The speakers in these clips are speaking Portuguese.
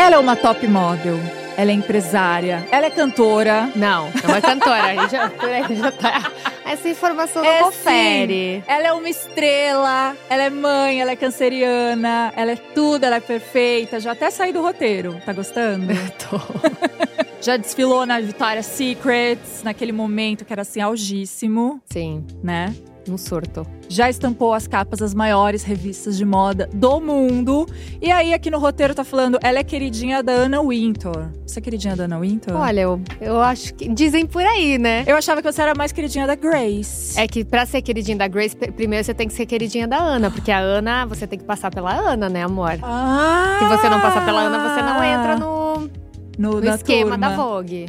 Ela é uma top model. Ela é empresária. Ela é cantora. Não é cantora. Aí já tá. Essa informação não confere. Sim. Ela é uma estrela. Ela é mãe, ela é canceriana. Ela é tudo, ela é perfeita. Já até saí do roteiro. Tá gostando? Tô. Já desfilou na Victoria's Secrets, naquele momento que era assim, algíssimo. Sim, né? um surto. Já estampou as capas das maiores revistas de moda do mundo. E aí, aqui no roteiro tá falando, ela é queridinha da Anna Wintour. Você é queridinha da Anna Wintour? Olha, eu acho que dizem por aí, né? Eu achava que você era mais queridinha da Grace. É que pra ser queridinha da Grace, primeiro você tem que ser queridinha da Ana. Porque a Ana, você tem que passar pela Ana, né, amor? Ah! Se você não passar pela Ana, você não entra no esquema turma. da Vogue.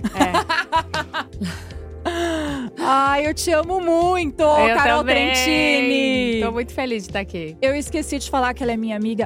Ai, eu te amo muito, Eu Carol também. Trentini. Tô muito feliz de estar aqui. Eu esqueci de falar que ela é minha amiga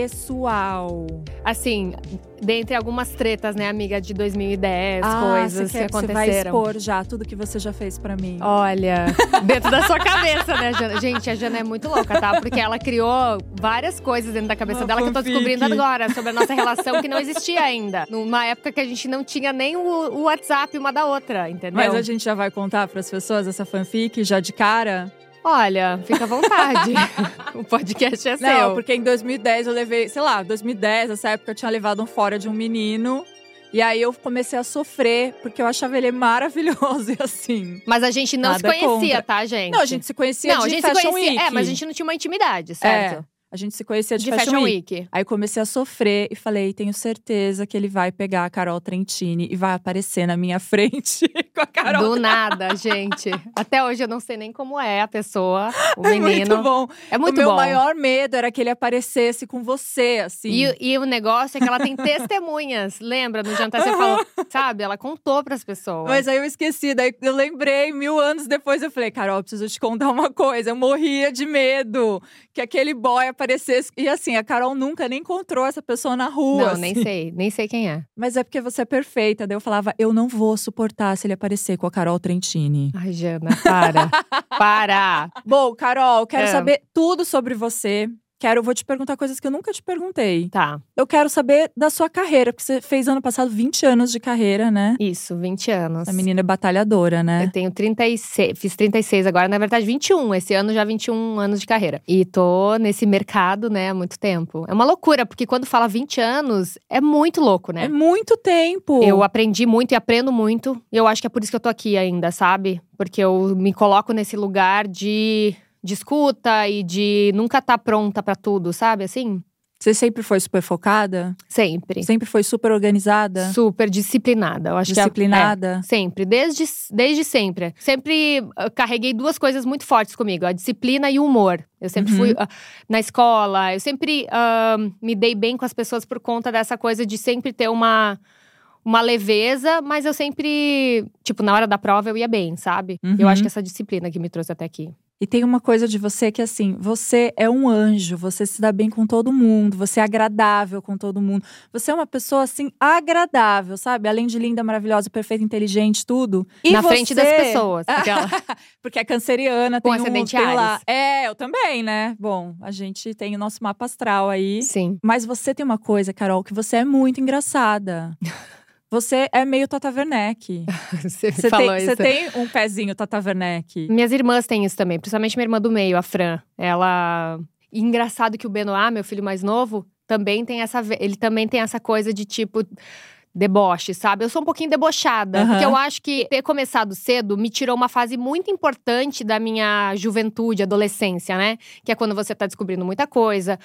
pessoal. Assim, dentre algumas tretas, né, amiga, de 2010, coisas que aconteceram. Você vai expor já tudo que você já fez pra mim. Olha, dentro da sua cabeça, né, Jana? Gente, a Jana é muito louca, tá? Porque ela criou várias coisas dentro da cabeça dela que eu tô descobrindo agora sobre a nossa relação que não existia ainda. Numa época que a gente não tinha nem o WhatsApp uma da outra, entendeu? Mas a gente já vai contar pras pessoas essa fanfic já de cara? Olha, fica à vontade. O podcast é seu. Não, porque em 2010 eu levei, 2010, nessa época eu tinha levado um fora de um menino. E aí eu comecei a sofrer, porque eu achava ele maravilhoso e assim. Mas a gente não se conhecia, contra. tá, gente? Não, a gente se conhecia de Fashion Week. mas a gente não tinha uma intimidade, certo? A gente se conhecia de Fashion Week. Aí comecei a sofrer e falei, tenho certeza que ele vai pegar a Carol Trentini e vai aparecer na minha frente com a Carol. Do nada, gente. Até hoje eu não sei nem como é a pessoa, o menino. É muito bom. É muito bom. O meu bom. maior medo era que ele aparecesse com você, assim. E o negócio é que ela tem testemunhas. Lembra? No jantar você falou, sabe? Ela contou pras pessoas. Mas aí eu esqueci, daí eu lembrei 1000 anos depois. Eu falei, Carol, preciso te contar uma coisa. Eu morria de medo que aquele boy aparecesse. E assim, a Carol nunca nem encontrou essa pessoa na rua. Não, assim. nem sei quem é. Mas é porque você é perfeita. Daí eu falava, eu não vou suportar se ele aparecer com a Carol Trentini. Ai, Jana, para. Para! Bom, Carol, quero saber tudo sobre você. Vou te perguntar coisas que eu nunca te perguntei. Tá. Eu quero saber da sua carreira, porque você fez ano passado 20 anos de carreira, né? Isso, 20 anos. A menina é batalhadora, né? Eu tenho 36, fiz 36 agora, na verdade 21. Esse ano já 21 anos de carreira. E tô nesse mercado, né, há muito tempo. É uma loucura, porque quando fala 20 anos, é muito louco, né? É muito tempo! Eu aprendi muito e aprendo muito. E eu acho que é por isso que eu tô aqui ainda, sabe? Porque eu me coloco nesse lugar de escuta e de nunca tá pronta pra tudo, sabe? Assim? Você sempre foi super focada? Sempre. Sempre foi super organizada? Super disciplinada. Eu acho disciplinada? Que sempre. Desde sempre. Sempre carreguei duas coisas muito fortes comigo. A disciplina e o humor. Eu sempre fui na escola. Eu sempre me dei bem com as pessoas por conta dessa coisa de sempre ter uma leveza. Mas eu sempre, tipo, na hora da prova eu ia bem, sabe? Eu acho que essa disciplina que me trouxe até aqui. E tem uma coisa de você que assim, você é um anjo, você se dá bem com todo mundo, você é agradável com todo mundo. Você é uma pessoa assim, agradável, sabe? Além de linda, maravilhosa, perfeita, inteligente, tudo. E na frente das pessoas. Porque é canceriana, com tem ascendente tem lá. Áries. Eu também, né? Bom, a gente tem o nosso mapa astral aí. Sim. Mas você tem uma coisa, Carol, que você é muito engraçada. Você é meio Tata Werneck. Você falou isso. Você tem um pezinho Tata Werneck. Minhas irmãs têm isso também, principalmente minha irmã do meio, a Fran. Ela… E engraçado que o Benoit, meu filho mais novo, também tem ele também tem essa coisa de tipo… deboche, sabe? Eu sou um pouquinho debochada. Porque eu acho que ter começado cedo me tirou uma fase muito importante da minha juventude, adolescência, né? Que é quando você tá descobrindo muita coisa.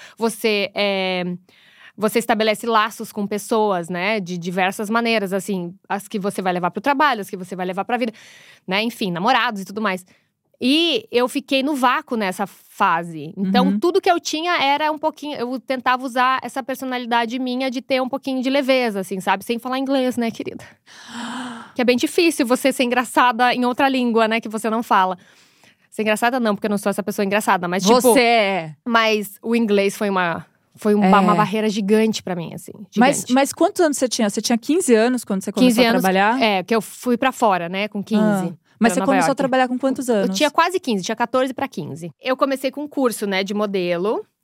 Você estabelece laços com pessoas, né? De diversas maneiras, assim. As que você vai levar pro trabalho, as que você vai levar pra vida. Né? Enfim, namorados e tudo mais. E eu fiquei no vácuo nessa fase. Então, tudo que eu tinha era um pouquinho… Eu tentava usar essa personalidade minha de ter um pouquinho de leveza, assim, sabe? Sem falar inglês, né, querida? Que é bem difícil você ser engraçada em outra língua, né? Que você não fala. Ser engraçada não, porque eu não sou essa pessoa engraçada. Mas, tipo… Você é! Mas o inglês foi uma barreira gigante pra mim, assim. Mas quantos anos você tinha? Você tinha 15 anos quando você começou a trabalhar? Que eu fui pra fora, né, com 15. Mas você começou a trabalhar com quantos anos? Eu tinha quase 15, tinha 14 pra 15. Eu comecei com um curso, né, de modelo.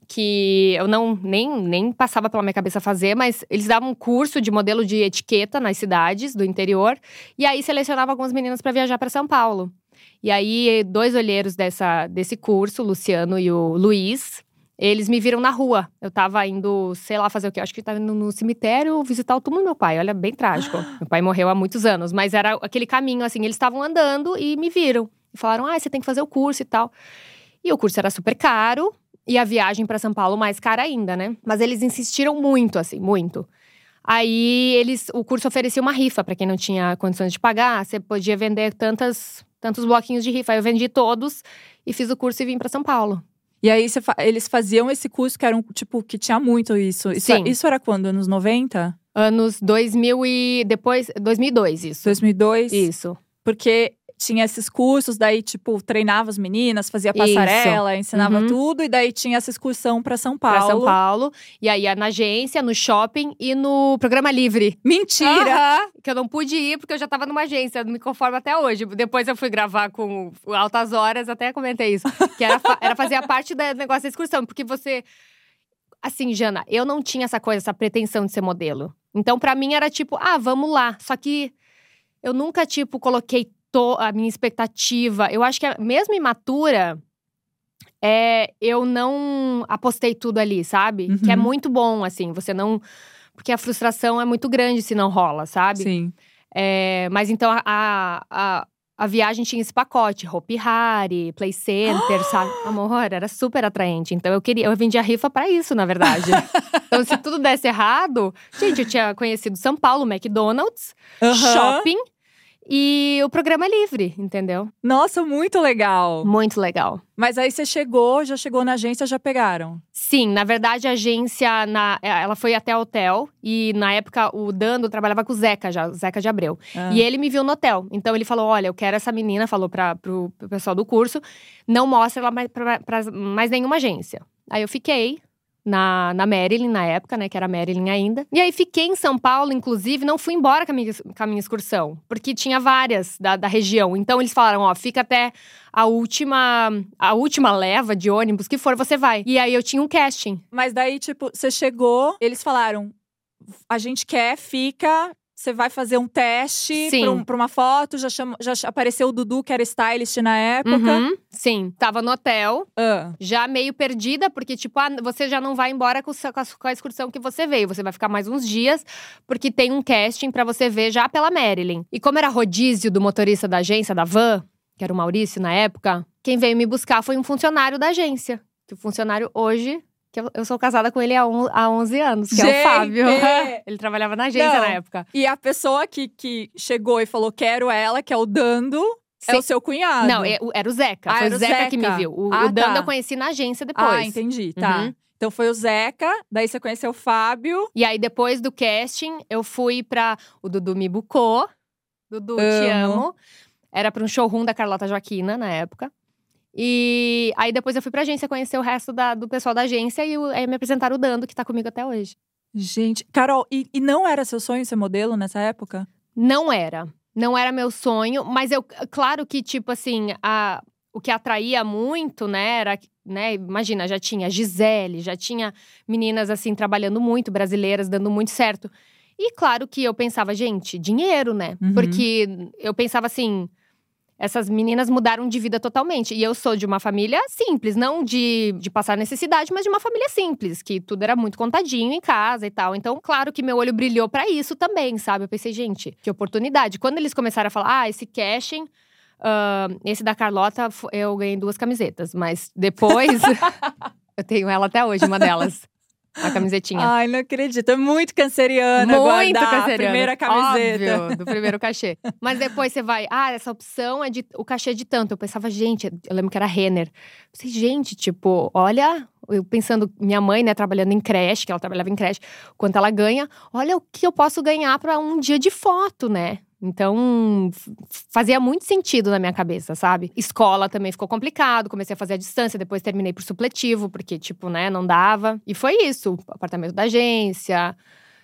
que eu nem passava pela minha cabeça fazer, mas eles davam um curso de modelo de etiqueta nas cidades do interior. E aí selecionava algumas meninas para viajar para São Paulo. E aí, 2 olheiros desse curso, o Luciano e o Luiz, eles me viram na rua. Eu tava indo, sei lá, fazer o quê? Eu acho que eu tava indo no cemitério visitar o túmulo do meu pai. Olha, bem trágico. Meu pai morreu há muitos anos, mas era aquele caminho, assim. Eles estavam andando e me viram. E falaram, você tem que fazer o curso e tal. E o curso era super caro. E a viagem pra São Paulo mais cara ainda, né? Mas eles insistiram muito, assim, muito. Aí, o curso oferecia uma rifa pra quem não tinha condições de pagar. Você podia vender tantos bloquinhos de rifa. Aí eu vendi todos e fiz o curso e vim pra São Paulo. E aí, eles faziam esse curso que era tipo, que tinha muito isso. Sim. Isso era quando? Anos 90? Anos 2000 e depois… 2002, isso. 2002? Isso. Porque tinha esses cursos, daí, tipo, treinava as meninas, fazia passarela, ensinava tudo. E daí tinha essa excursão pra São Paulo. Pra São Paulo. E aí, ia na agência, no shopping e no Programa Livre. Mentira! Que eu não pude ir, porque eu já tava numa agência. Eu não me conformo até hoje. Depois eu fui gravar com o Altas Horas, até comentei isso. Que era fazer a parte do negócio da excursão. Porque você… Assim, Jana, eu não tinha essa coisa, essa pretensão de ser modelo. Então, pra mim, era tipo, vamos lá. Só que eu nunca, tipo, coloquei a minha expectativa. Eu acho que mesmo imatura, eu não apostei tudo ali, sabe? Que é muito bom, assim, você não… Porque a frustração é muito grande se não rola, sabe? Sim. Mas então, a viagem tinha esse pacote. Hopi Hari, Play Center, sabe? Amor, era super atraente. Então, eu vendia rifa pra isso, na verdade. Então, se tudo desse errado… Gente, eu tinha conhecido São Paulo, McDonald's, shopping… E o Programa Livre, entendeu? Nossa, muito legal. Muito legal. Mas aí você já chegou na agência, já pegaram? Sim, na verdade a agência, ela foi até o hotel. E na época o Dando trabalhava com o Zeca de Abreu. E ele me viu no hotel. Então ele falou, olha, eu quero essa menina, falou pro pessoal do curso. Não mostra ela pra mais nenhuma agência. Aí eu fiquei… Na Marilyn, na época, né? Que era Marilyn ainda. E aí, fiquei em São Paulo, inclusive. Não fui embora com a minha excursão. Porque tinha várias da região. Então, eles falaram, fica até a última leva de ônibus que for, você vai. E aí, eu tinha um casting. Mas daí, tipo, você chegou… Eles falaram, a gente quer, fica… Você vai fazer um teste pra uma foto. Já apareceu o Dudu, que era stylist na época. Sim, tava no hotel. Já meio perdida, porque tipo… você já não vai embora com a excursão que você veio. Você vai ficar mais uns dias, porque tem um casting pra você ver já pela Marilyn. E como era rodízio do motorista da agência, da van, que era o Maurício na época, quem veio me buscar foi um funcionário da agência. Que o funcionário hoje… Que eu sou casada com ele há 11 anos, que é o Fábio. Ele trabalhava na agência na época. E a pessoa que chegou e falou, quero ela, que é o Dando, é o seu cunhado. Não, era o Zeca. Foi o Zeca que me viu. O Dando eu conheci na agência depois. Entendi, tá. Então foi o Zeca, daí você conheceu o Fábio. E aí depois do casting, eu fui pra… O Dudu me bucou. Dudu, te amo. Era pra um showroom da Carlota Joaquina, na época. E aí depois eu fui pra agência conhecer o resto do pessoal da agência. E aí me apresentaram o Dando, que tá comigo até hoje. Gente, Carol, e não era seu sonho ser modelo nessa época? Não era. Não era meu sonho. Mas claro que, tipo assim, o que atraía muito, né, era… Né, imagina, já tinha Gisele, já tinha meninas, assim, trabalhando muito, brasileiras, dando muito certo. E claro que eu pensava, gente, dinheiro, né? Porque eu pensava assim… Essas meninas mudaram de vida totalmente. E eu sou de uma família simples, não de passar necessidade, mas de uma família simples. Que tudo era muito contadinho em casa e tal. Então, claro que meu olho brilhou pra isso também, sabe? Eu pensei, gente, que oportunidade. Quando eles começaram a falar, esse casting… esse da Carlota, eu ganhei 2 camisetas. Mas depois… eu tenho ela até hoje, uma delas. A camisetinha. Ai, não acredito. É muito canceriana guardar a primeira camiseta. Óbvio, do primeiro cachê. Mas depois você vai… essa opção é o cachê é de tanto. Eu pensava, gente… Eu lembro que era Renner. Eu pensei, gente, tipo… Olha… Eu pensando… Minha mãe, né, trabalhando em creche. Que ela trabalhava em creche. Quanto ela ganha. Olha o que eu posso ganhar pra um dia de foto, né? Então, fazia muito sentido na minha cabeça, sabe? Escola também ficou complicado, comecei a fazer à distância, depois terminei por supletivo, porque, tipo, né, não dava. E foi isso, apartamento da agência,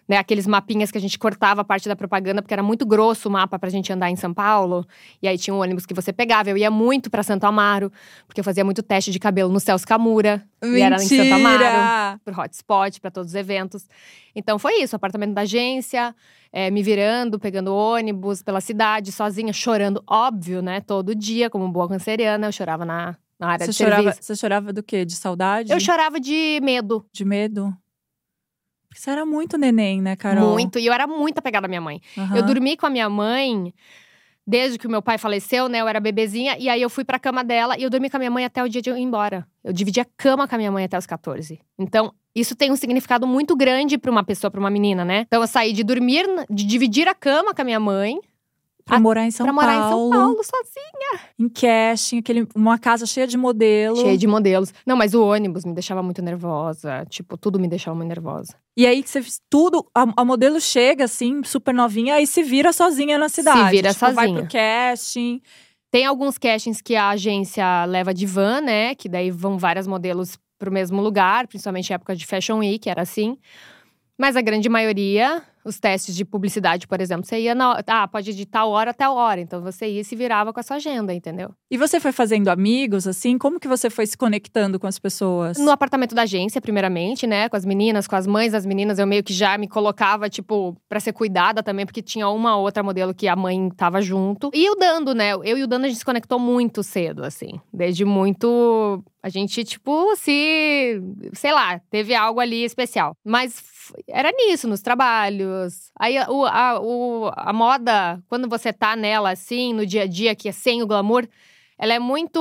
né, aqueles mapinhas que a gente cortava a parte da propaganda, porque era muito grosso o mapa pra gente andar em São Paulo. E aí tinha um ônibus que você pegava. Eu ia muito pra Santo Amaro, porque eu fazia muito teste de cabelo no Celso Camura. Mentira! E era em Santo Amaro, pro hotspot, pra todos os eventos. Então foi isso, apartamento da agência, me virando, pegando ônibus pela cidade, sozinha, chorando, óbvio, né? Todo dia, como boa canceriana, eu chorava na área de serviço. Você chorava do quê? De saudade? Eu chorava de medo. De medo? Porque você era muito neném, né, Carol? Muito, e eu era muito apegada à minha mãe. Uhum. Eu dormi com a minha mãe desde que o meu pai faleceu, né? Eu era bebezinha, e aí eu fui pra cama dela e eu dormi com a minha mãe até o dia de eu ir embora. Eu dividi a cama com a minha mãe até os 14. Então, isso tem um significado muito grande pra uma pessoa, pra uma menina, né? Então, eu saí de dormir, de dividir a cama com a minha mãe. Pra morar em São Paulo. Pra morar em São Paulo, sozinha. Em casting, uma casa cheia de modelo. Cheia de modelos. Não, mas o ônibus me deixava muito nervosa. Tipo, tudo me deixava muito nervosa. E aí, você fez tudo… A modelo chega, assim, super novinha, aí se vira sozinha na cidade. Se vira sozinha. Vai sozinha. pro casting. Tem alguns castings que a agência leva de van, né? Que daí vão várias modelos pro mesmo lugar. Principalmente em época de Fashion Week, era assim. Mas a grande maioria, os testes de publicidade, por exemplo, você ia pode ir de tal hora até tal hora. Então, você ia e se virava com a sua agenda, entendeu? E você foi fazendo amigos, assim? Como que você foi se conectando com as pessoas? No apartamento da agência, primeiramente, né? Com as meninas, com as mães das meninas. Eu meio que já me colocava, tipo, pra ser cuidada também. Porque tinha uma outra modelo que a mãe tava junto. E o Dando, né? Eu e o Dando, a gente se conectou muito cedo, assim. Desde muito… A gente, tipo, sei lá, teve algo ali especial. Mas era nisso, nos trabalhos. Aí a moda, quando você tá nela, assim, no dia a dia, que é sem o glamour, ela é muito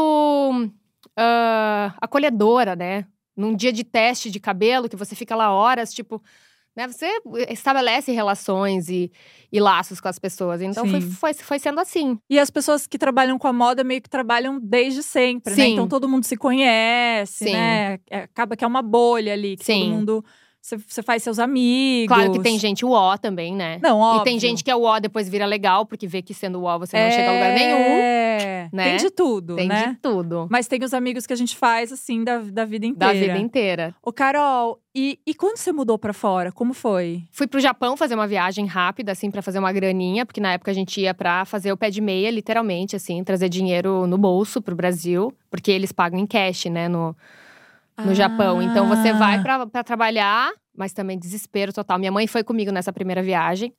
acolhedora, né? Num dia de teste de cabelo, que você fica lá horas, tipo… Né, você estabelece relações e laços com as pessoas. Então, foi sendo assim. E as pessoas que trabalham com a moda meio que trabalham desde sempre, né? Então, todo mundo se conhece, né? Acaba que é uma bolha ali, que todo mundo… Você faz seus amigos. Claro que tem gente uó também, né? Não, óbvio. E tem gente que é uó depois vira legal, porque vê que sendo uó você não chega a lugar nenhum. Né? Tem de tudo, tem né? Tem de tudo. Mas tem os amigos que a gente faz, assim, da vida inteira. Da vida inteira. Ô, Carol, e quando você mudou pra fora, como foi? Fui pro Japão fazer uma viagem rápida, assim, pra fazer uma graninha. Porque na época a gente ia pra fazer o pé de meia, literalmente, assim. Trazer dinheiro no bolso pro Brasil. Porque eles pagam em cash, né, no Japão. Então, você vai pra trabalhar, mas também desespero total. Minha mãe foi comigo nessa primeira viagem.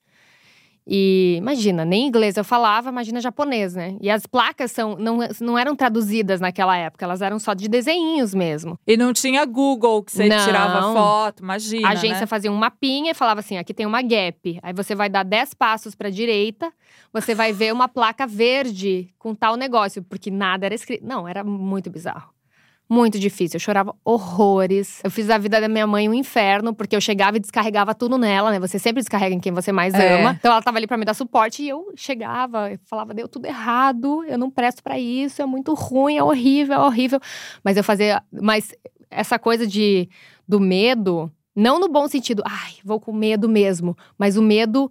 E imagina, nem inglês eu falava, imagina japonês, né? E as placas não eram traduzidas naquela época, elas eram só de desenhinhos mesmo. E não tinha Google, que você tirava foto, imagina, A agência fazia um mapinha e falava assim, aqui tem uma gap. Aí você vai dar 10 passos pra direita, você vai ver uma placa verde com tal negócio. Porque nada era escrito. Não, era muito bizarro. Muito difícil, eu chorava horrores. Eu fiz a vida da minha mãe um inferno, porque eu chegava e descarregava tudo nela, né? Você sempre descarrega em quem você mais ama. Então ela tava ali pra me dar suporte e eu chegava, eu falava, deu tudo errado, eu não presto pra isso, é muito ruim, é horrível, é horrível. Mas mas essa coisa do medo, não no bom sentido, vou com medo mesmo, mas o medo…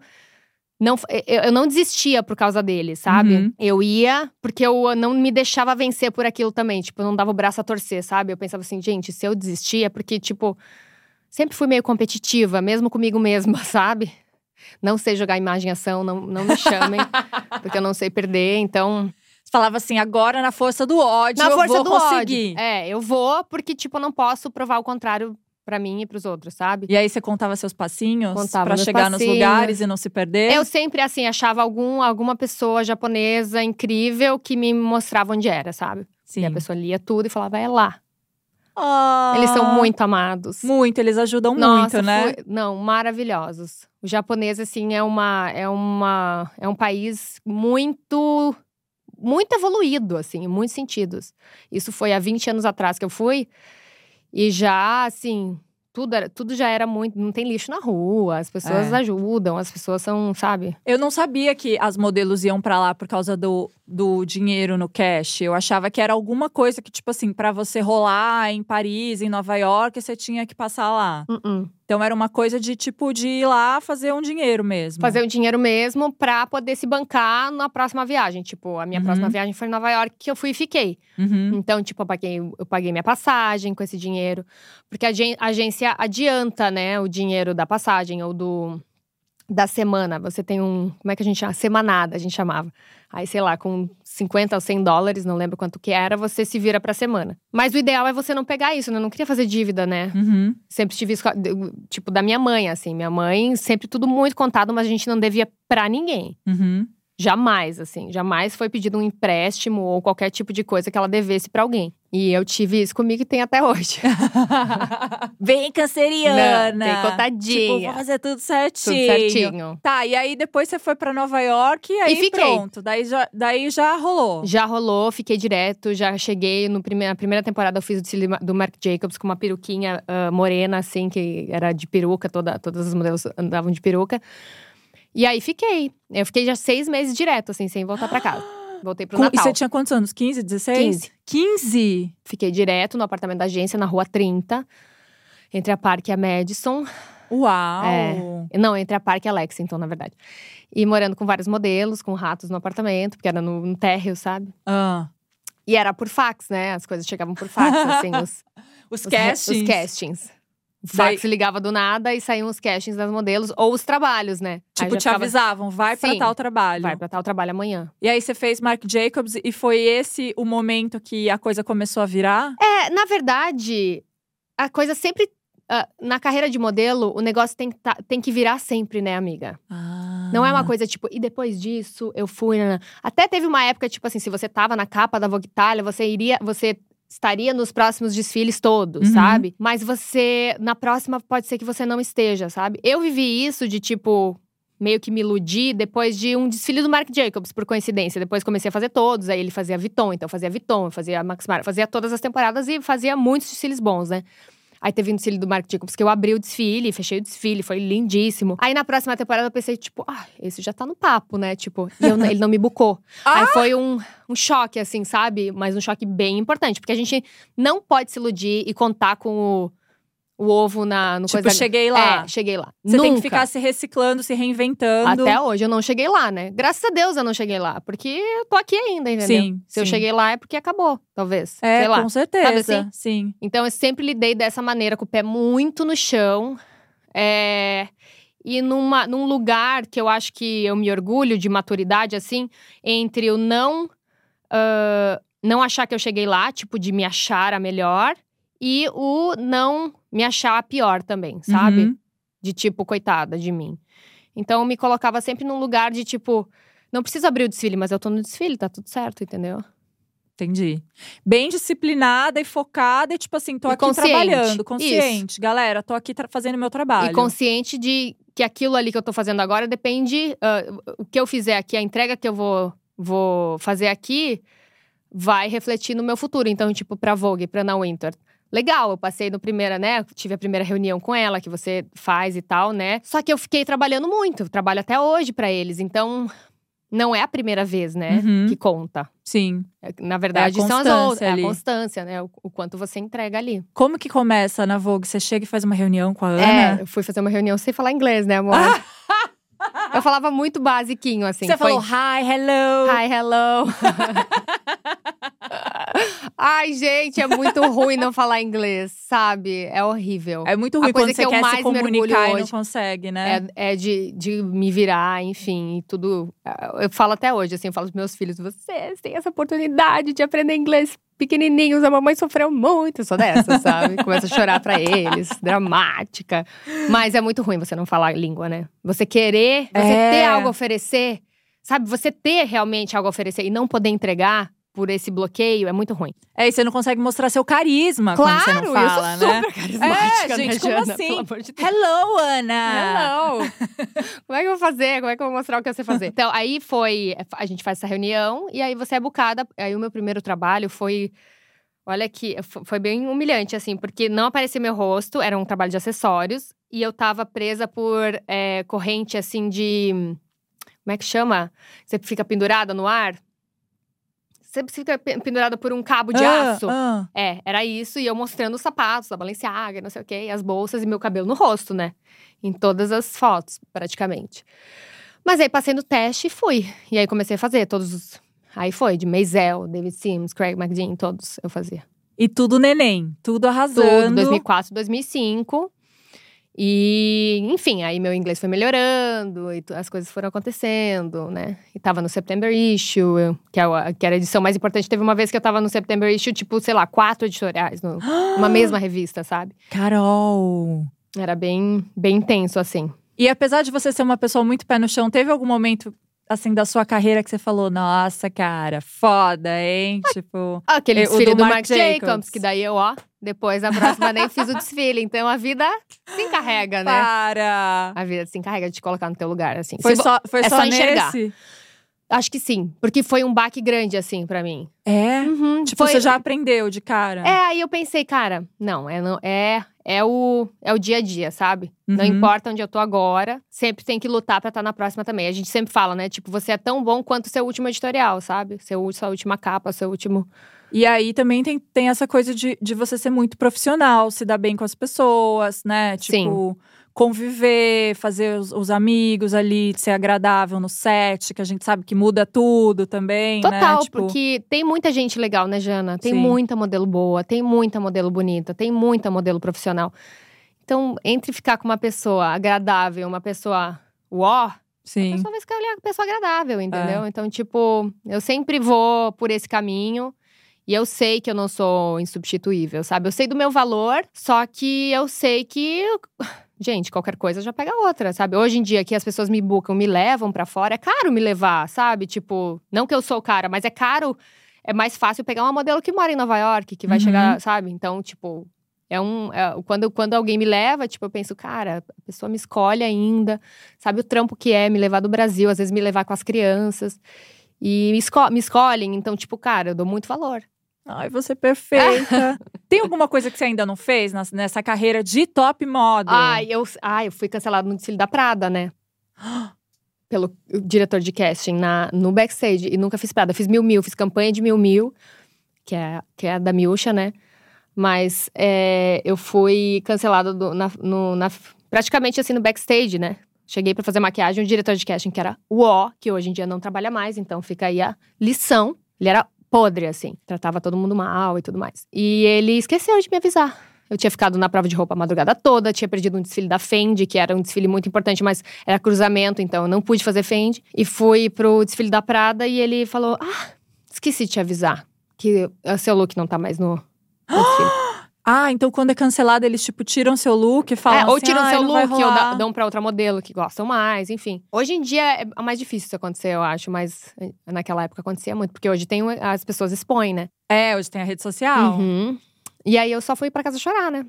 eu não desistia por causa dele, sabe? Uhum. Eu ia porque eu não me deixava vencer por aquilo também. Tipo, eu não dava o braço a torcer, sabe? Eu pensava assim, gente, se eu desistir é porque, tipo… Sempre fui meio competitiva, mesmo comigo mesma, sabe? Não sei jogar imagem e ação, não me chamem. Porque eu não sei perder, então… Você falava assim, agora na força do ódio eu vou conseguir. Ódio. Eu vou porque, tipo, eu não posso provar o contrário pra mim e pros outros, sabe? E aí você contava seus passinhos? Contava pra chegar nos lugares e não se perder? Eu sempre, assim, achava alguma pessoa japonesa incrível que me mostrava onde era, sabe? Sim. E a pessoa lia tudo e falava, é lá. Ah, Eles são muito amados. Muito, eles ajudam Nossa, muito, né? Não, maravilhosos. O japonês, assim, é um país muito evoluído, assim, em muitos sentidos. Isso foi há 20 anos atrás que eu fui. E já, assim, tudo já era muito… Não tem lixo na rua, as pessoas ajudam, as pessoas são, sabe? Eu não sabia que as modelos iam pra lá por causa do dinheiro no cash. Eu achava que era alguma coisa que, tipo assim, pra você rolar em Paris, em Nova York, você tinha que passar lá. Então era uma coisa de, tipo, de ir lá fazer um dinheiro mesmo. Fazer um dinheiro mesmo pra poder se bancar na próxima viagem. Tipo, a minha próxima viagem foi em Nova York, que eu fui e fiquei. Então, tipo, eu paguei minha passagem com esse dinheiro. Porque a agência agência adianta, né, o dinheiro da passagem ou da semana. Você tem como é que a gente chama? Semanada, a gente chamava. Aí, sei lá, com 50 ou 100 dólares, não lembro quanto que era, você se vira pra semana. Mas o ideal é você não pegar isso, né? Eu não queria fazer dívida, né? Uhum. Sempre tive isso, tipo, da minha mãe, assim. Minha mãe, sempre tudo muito contado, mas a gente não devia pra ninguém. Uhum. Jamais, assim. Jamais foi pedido um empréstimo ou qualquer tipo de coisa que ela devesse pra alguém. E eu tive isso comigo e tem até hoje. Bem canceriana. Não, tem contadinha. Tipo, vou fazer tudo certinho. Tudo certinho. Tá, e aí depois você foi pra Nova York e aí fiquei. pronto. Daí já rolou. Já rolou, fiquei direto. Já cheguei na primeira temporada eu fiz o desfile do Marc Jacobs com uma peruquinha morena, assim, que era de peruca. Todas as modelos andavam de peruca. E aí fiquei. Eu fiquei já 6 meses direto, assim, sem voltar pra casa. Voltei pro Natal. E você tinha quantos anos? 15, 16? 15? Fiquei direto no apartamento da agência, na Rua 30. Entre a Park e a Madison. Uau! Não, entre a Park e a Lexington, na verdade. E morando com vários modelos, com ratos no apartamento. Porque era no térreo, sabe? E era por fax, né? As coisas chegavam por fax, assim. Os castings. Os castings. O fax ligava do nada e saíam os castings das modelos. Ou os trabalhos, né? Tipo, te avisavam, vai pra tal trabalho. Vai pra tal trabalho amanhã. E aí você fez Marc Jacobs e foi esse o momento que a coisa começou a virar? Na verdade, a coisa sempre… na carreira de modelo, o negócio tem que virar sempre, né, amiga? Não é uma coisa tipo, e depois disso, eu fui… Até teve uma época, tipo assim, se você tava na capa da Vogue Italia, você estaria nos próximos desfiles todos, sabe? Mas na próxima, pode ser que você não esteja, sabe? Eu vivi isso de, tipo, meio que me iludir depois de um desfile do Marc Jacobs, por coincidência. Depois comecei a fazer todos, aí ele fazia Vuitton, então fazia Vuitton, fazia Max Mara, fazia todas as temporadas e fazia muitos desfiles bons, né? Aí teve um desfile do Marc Jacobs que eu abri o desfile, fechei o desfile, foi lindíssimo. Aí na próxima temporada eu pensei, tipo, esse já tá no papo, né? Tipo, e ele não me bucou. Aí foi um choque, assim, sabe? Mas um choque bem importante. Porque a gente não pode se iludir e contar com o ovo no tipo, coisa… cheguei lá. Cheguei lá. Você Nunca. tem que ficar se reciclando, se reinventando. Até hoje eu não cheguei lá, né? Graças a Deus eu não cheguei lá. Porque eu tô aqui ainda, entendeu? Sim, Se eu cheguei lá é porque acabou, talvez. Sei lá. Com certeza. Sabe assim? Sim. Então eu sempre lidei dessa maneira, com o pé muito no chão. E num lugar que eu acho que eu me orgulho de maturidade, assim, entre o não achar que eu cheguei lá, tipo, de me achar a melhor, e o não me achar a pior também, sabe? De tipo, coitada de mim. Então eu me colocava sempre num lugar de tipo, não preciso abrir o desfile, mas eu tô no desfile, tá tudo certo, entendeu? Entendi. Bem disciplinada e focada e tipo assim, tô aqui trabalhando, consciente. Isso. Galera, tô aqui fazendo meu trabalho. E consciente de que aquilo ali que eu tô fazendo agora depende… o que eu fizer aqui, a entrega que eu vou fazer aqui vai refletir no meu futuro. Então, tipo, pra Vogue, pra Anna Wintour. Legal, eu passei no primeira, né? Tive a primeira reunião com ela, que você faz e tal, né? Só que eu fiquei trabalhando muito. Eu trabalho até hoje pra eles. Então… não é a primeira vez, né, que conta. Sim. Na verdade, são as outras. É a constância, né? O quanto você entrega ali. Como que começa na Vogue? Você chega e faz uma reunião com a Ana? Eu fui fazer uma reunião sem falar inglês, né, amor? Eu falava muito basiquinho, assim. Você falou hi, hello. Hi, hello. Ai, gente, é muito ruim não falar inglês, sabe? É horrível. É muito ruim quando você quer se comunicar e não consegue, né? É de me virar, enfim, e tudo. Eu falo até hoje, assim, eu falo pros meus filhos, vocês têm essa oportunidade de aprender inglês pequenininhos, a mamãe sofreu muito, eu sou dessa, sabe? Começa a chorar pra eles, dramática. Mas é muito ruim você não falar a língua, né? Você querer, ter algo a oferecer, sabe? Você ter realmente algo a oferecer e não poder entregar por esse bloqueio é muito ruim. E você não consegue mostrar seu carisma quando você não fala, eu sou super carismática, gente, né, como Jana? assim? Pelo amor de Deus. Hello, Ana! Hello! Como é que eu vou fazer? Como é que eu vou mostrar o que eu sei fazer? Então, aí a gente faz essa reunião e aí você é bucada. Aí o meu primeiro trabalho foi… olha que foi bem humilhante, assim, porque não aparecia meu rosto, era um trabalho de acessórios. E eu tava presa por corrente, assim, de… como é que chama? Você fica pendurada no ar. Você fica pendurada por um cabo de aço. Era isso. E eu mostrando os sapatos da Balenciaga, não sei o quê. As bolsas e meu cabelo no rosto, né? Em todas as fotos, praticamente. Mas aí passei no teste e fui. E aí comecei a fazer todos os… aí foi, de Maisel, David Sims, Craig McDean, todos eu fazia. E tudo neném, tudo arrasando. Tudo, 2004, 2005. E, enfim, aí meu inglês foi melhorando e as coisas foram acontecendo, né? E tava no September Issue, que era a edição mais importante. Teve uma vez que eu tava no September Issue, tipo, sei lá, 4 editoriais numa mesma revista, sabe? Carol! Era bem, bem intenso, assim. E apesar de você ser uma pessoa muito pé no chão, teve algum momento, assim, da sua carreira que você falou, nossa, cara, foda, hein? Tipo… Aquele o desfile do do Marc Marc Jacobs. Jacobs, que daí eu, depois, a próxima nem fiz o desfile. Então, a vida se encarrega, né? Para! A vida se encarrega de te colocar no teu lugar, assim. Foi só só enxergar. nesse? Acho que sim. Porque foi um baque grande, assim, pra mim. É? Uhum, Tipo, você já aprendeu de cara? Aí eu pensei, cara, não, é o dia a dia, sabe? Não Uhum. importa onde eu tô agora, sempre tem que lutar pra estar na próxima também. A gente sempre fala, né? Tipo, você é tão bom quanto o seu último editorial, sabe? Sua última capa, seu último… E aí também tem essa coisa de você ser muito profissional, se dar bem com as pessoas, né? Tipo, conviver, fazer os amigos ali, ser agradável no set, que a gente sabe que muda tudo também, né? Total, Tipo, porque tem muita gente legal, né, Jana? Tem Sim. muita modelo boa, tem muita modelo bonita, tem muita modelo profissional. Então, entre ficar com uma pessoa agradável, uma pessoa a sim. pessoa vai escolher a pessoa agradável, entendeu? Então, tipo, eu sempre vou por esse caminho. E eu sei que eu não sou insubstituível, sabe? Eu sei do meu valor, só que eu sei que… Gente, qualquer coisa já pega outra, sabe? Hoje em dia que as pessoas me buscam, me levam pra fora, é caro me levar, sabe? Tipo, não que eu sou cara, mas é caro. É mais fácil pegar uma modelo que mora em Nova York, que vai chegar, sabe? Então, tipo… Quando alguém me leva, tipo, eu penso, cara, a pessoa me escolhe ainda. Sabe o trampo que é me levar do Brasil, às vezes me levar com as crianças. E me escolhem, então, tipo, cara, eu dou muito valor. Ai, você é perfeita. Tem alguma coisa que você ainda não fez nessa carreira de top model? Eu fui cancelada no desfile da Prada, né? Pelo diretor de casting no backstage. E nunca fiz Prada. Fiz Miu Miu, fiz campanha de Miu Miu, que é a da Miúcha, né? Mas eu fui cancelada praticamente assim no backstage, né? Cheguei pra fazer maquiagem, o diretor de casting, que era que hoje em dia não trabalha mais, então fica aí a lição. Ele era podre, assim, tratava todo mundo mal e tudo mais. E ele esqueceu de me avisar. Eu tinha ficado na prova de roupa a madrugada toda, tinha perdido um desfile da Fendi, que era um desfile muito importante, mas era cruzamento, então eu não pude fazer Fendi. E fui pro desfile da Prada e ele falou: esqueci de te avisar, que o seu look não tá mais no desfile. Então quando é cancelado, eles, tipo, tiram seu look e falam ou assim, tiram seu não vai look, ou rolar. dão pra outra modelo que gostam mais, enfim. Hoje em dia é mais difícil isso acontecer, eu acho, mas naquela época acontecia muito, porque hoje as pessoas expõem, né? Hoje tem a rede social. Uhum. E aí eu só fui pra casa chorar, né?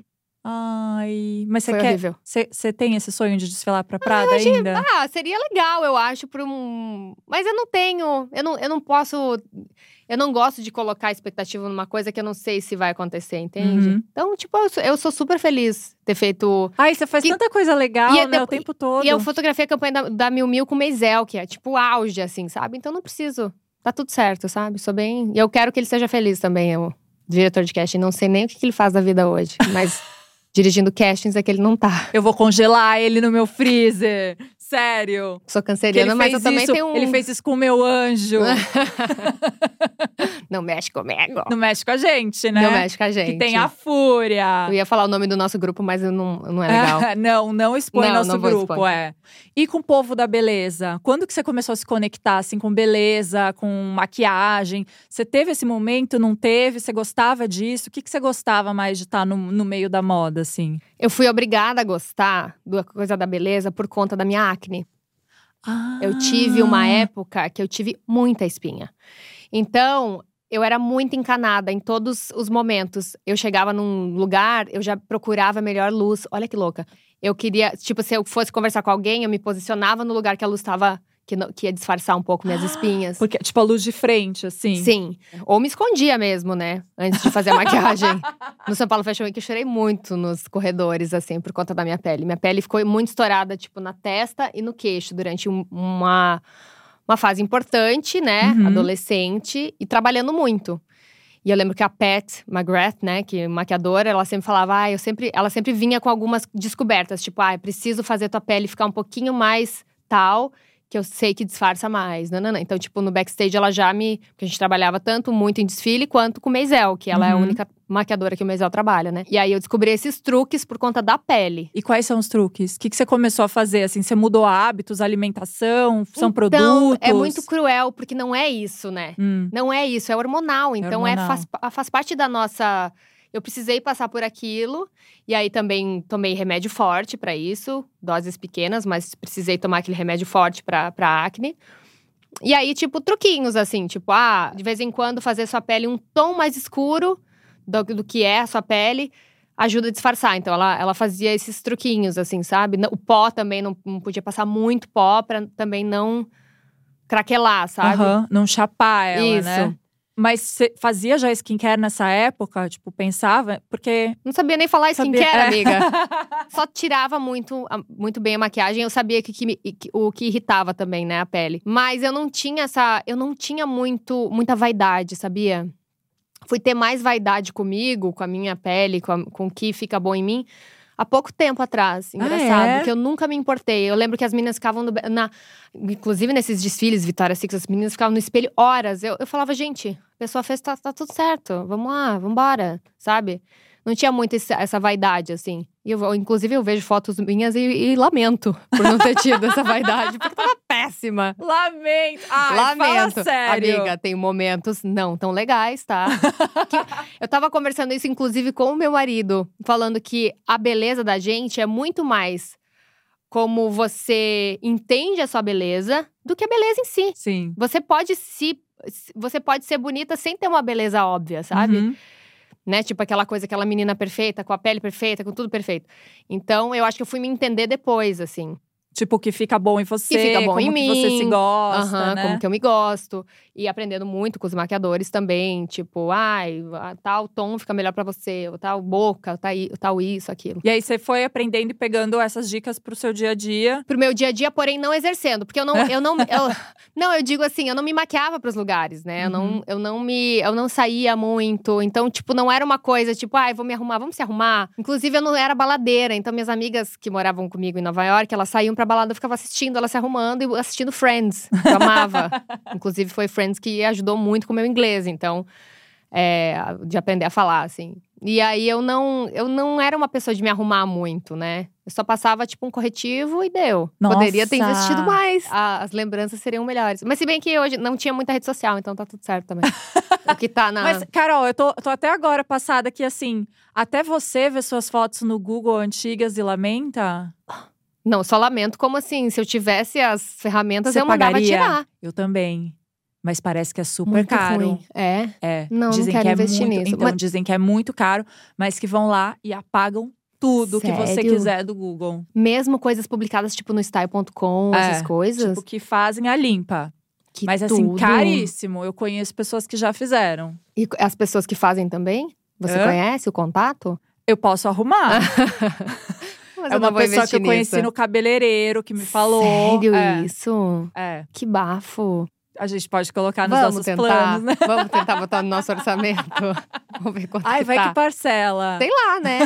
Ai, mas Foi horrível. Você tem esse sonho de desfilar pra Prada ainda? Seria legal, eu acho, mas eu não tenho, eu não posso… Eu não gosto de colocar expectativa numa coisa que eu não sei se vai acontecer, entende? Uhum. Então, tipo, eu sou super feliz ter feito… Ai, você faz tanta coisa legal, né, o tempo todo. E eu fotografei a campanha da Miu Miu com o Meisel, que é tipo o auge, assim, sabe? Então não preciso, tá tudo certo, sabe? E eu quero que ele seja feliz também, o diretor de casting. Não sei nem o que ele faz da vida hoje, mas… Dirigindo castings é que ele não tá. Eu vou congelar ele no meu freezer. Sério. Sou canceriana, mas eu também tenho Ele fez isso com o meu anjo. Não mexe comigo. Não mexe com a gente, né? Não mexe com a gente. Que tem a fúria. Eu ia falar o nome do nosso grupo, mas não é legal. Não expõe nosso grupo, expor. E com o povo da beleza? Quando que você começou a se conectar, assim, com beleza, com maquiagem? Você teve esse momento, não teve? Você gostava disso? O que você gostava mais de estar no meio da moda, assim? Eu fui obrigada a gostar da coisa da beleza por conta da minha acne. Eu tive uma época que eu tive muita espinha. Então, eu era muito encanada em todos os momentos. Eu chegava num lugar, eu já procurava a melhor luz. Olha que louca. Eu queria, tipo, se eu fosse conversar com alguém, eu me posicionava no lugar que a luz estava… Que ia disfarçar um pouco minhas espinhas. Porque, tipo, a luz de frente, assim. Sim. Ou me escondia mesmo, né? Antes de fazer a maquiagem. No São Paulo Fashion Week, eu chorei muito nos corredores, assim, por conta da minha pele. Minha pele ficou muito estourada, tipo, na testa e no queixo. Durante uma fase importante, né? Adolescente. E trabalhando muito. E eu lembro que a Pat McGrath, né? Que é maquiadora, ela sempre falava… ela sempre vinha com algumas descobertas. Tipo, preciso fazer tua pele ficar um pouquinho mais tal… que eu sei que disfarça mais. Não. Então, tipo, no backstage ela já me… Porque a gente trabalhava tanto muito em desfile quanto com o Maisel, que ela é a única maquiadora que o Maisel trabalha, né? E aí eu descobri esses truques por conta da pele. E quais são os truques? O que você começou a fazer? Assim, você mudou hábitos, alimentação, são Então, produtos? é muito cruel, porque não é isso, né? Não é isso, é hormonal. Então, faz parte da nossa… Eu precisei passar por aquilo. E aí, também tomei remédio forte pra isso. Doses pequenas, mas precisei tomar aquele remédio forte pra acne. E aí, tipo, truquinhos, assim. Tipo, de vez em quando fazer sua pele um tom mais escuro do que é a sua pele. Ajuda a disfarçar. Então, ela fazia esses truquinhos, assim, sabe? O pó também, não podia passar muito pó pra também não craquelar, sabe? Não chapar ela, isso. né? Mas você fazia já skincare nessa época? Tipo, pensava? Porque… Não sabia nem falar skincare, amiga. Só tirava muito bem a maquiagem. Eu sabia o que irritava também, né, a pele. Mas eu não tinha muita vaidade, sabia? Fui ter mais vaidade comigo, com a minha pele, com o que fica bom em mim, há pouco tempo atrás. Engraçado, porque eu nunca me importei. Eu lembro que as meninas ficavam inclusive nesses desfiles Victoria's Secret, as meninas ficavam no espelho horas. Eu falava, gente, a pessoa fez, tá tudo certo. Vamos lá, vambora, sabe? Não tinha muito essa vaidade, assim. Inclusive, eu vejo fotos minhas e lamento por não ter tido essa vaidade. Porque tava péssima. Lamento! Lamento. Fala sério. Amiga, tem momentos não tão legais, tá? Eu tava conversando isso, inclusive, com o meu marido. Falando que a beleza da gente é muito mais como você entende a sua beleza do que a beleza em si. Sim. Você pode ser bonita sem ter uma beleza óbvia, sabe? Né? Tipo aquela menina perfeita, com a pele perfeita, com tudo perfeito. Então, eu acho que eu fui me entender depois, assim. Tipo, o que fica bom em você, que fica bom como em que mim. você se gosta, né? Como que eu me gosto. E aprendendo muito com os maquiadores também. Tipo, tal tom fica melhor pra você. Ou tal boca, tal isso, aquilo. E aí, você foi aprendendo e pegando essas dicas pro seu dia a dia. Pro meu dia a dia, porém não exercendo. Porque eu digo assim, eu não me maquiava pros lugares, né? Eu não saía muito. Então, tipo, não era uma coisa, tipo, vou me arrumar, vamos se arrumar. Inclusive, eu não era baladeira. Então, minhas amigas que moravam comigo em Nova York, elas saíam pra balada, eu ficava assistindo, ela se arrumando e assistindo Friends, que eu amava. Inclusive, foi Friends que ajudou muito com o meu inglês, então… de aprender a falar, assim. E aí, eu não era uma pessoa de me arrumar muito, né? Eu só passava, tipo, um corretivo e deu. Nossa. Poderia ter investido mais. As lembranças seriam melhores. Mas se bem que hoje não tinha muita rede social, então tá tudo certo também. O que tá na… Mas, Carol, eu tô até agora passada que, assim… Até você ver suas fotos no Google antigas e lamenta… Não, só lamento. Como assim? Se eu tivesse as ferramentas, você eu mandava pagaria? tirar. Eu também. Mas parece que é super Muito caro. ruim. É? Não, dizem não quero que investir muito, nisso. Então, dizem que é muito caro, mas que vão lá e apagam tudo que você Sério? quiser do Google. Mesmo coisas publicadas, tipo, no style.com, essas coisas? Tipo, que fazem a limpa. Que mas assim, tudo. caríssimo. Eu conheço pessoas que já fizeram. E as pessoas que fazem também? Você conhece o contato? Eu posso arrumar. Mas é uma pessoa que eu conheci no cabeleireiro, que me falou. Sério isso? É. Que bafo. A gente pode colocar nos nossos planos, né? Vamos tentar botar no nosso orçamento. Vamos ver quanto vai tá. que parcela. Sei lá, né?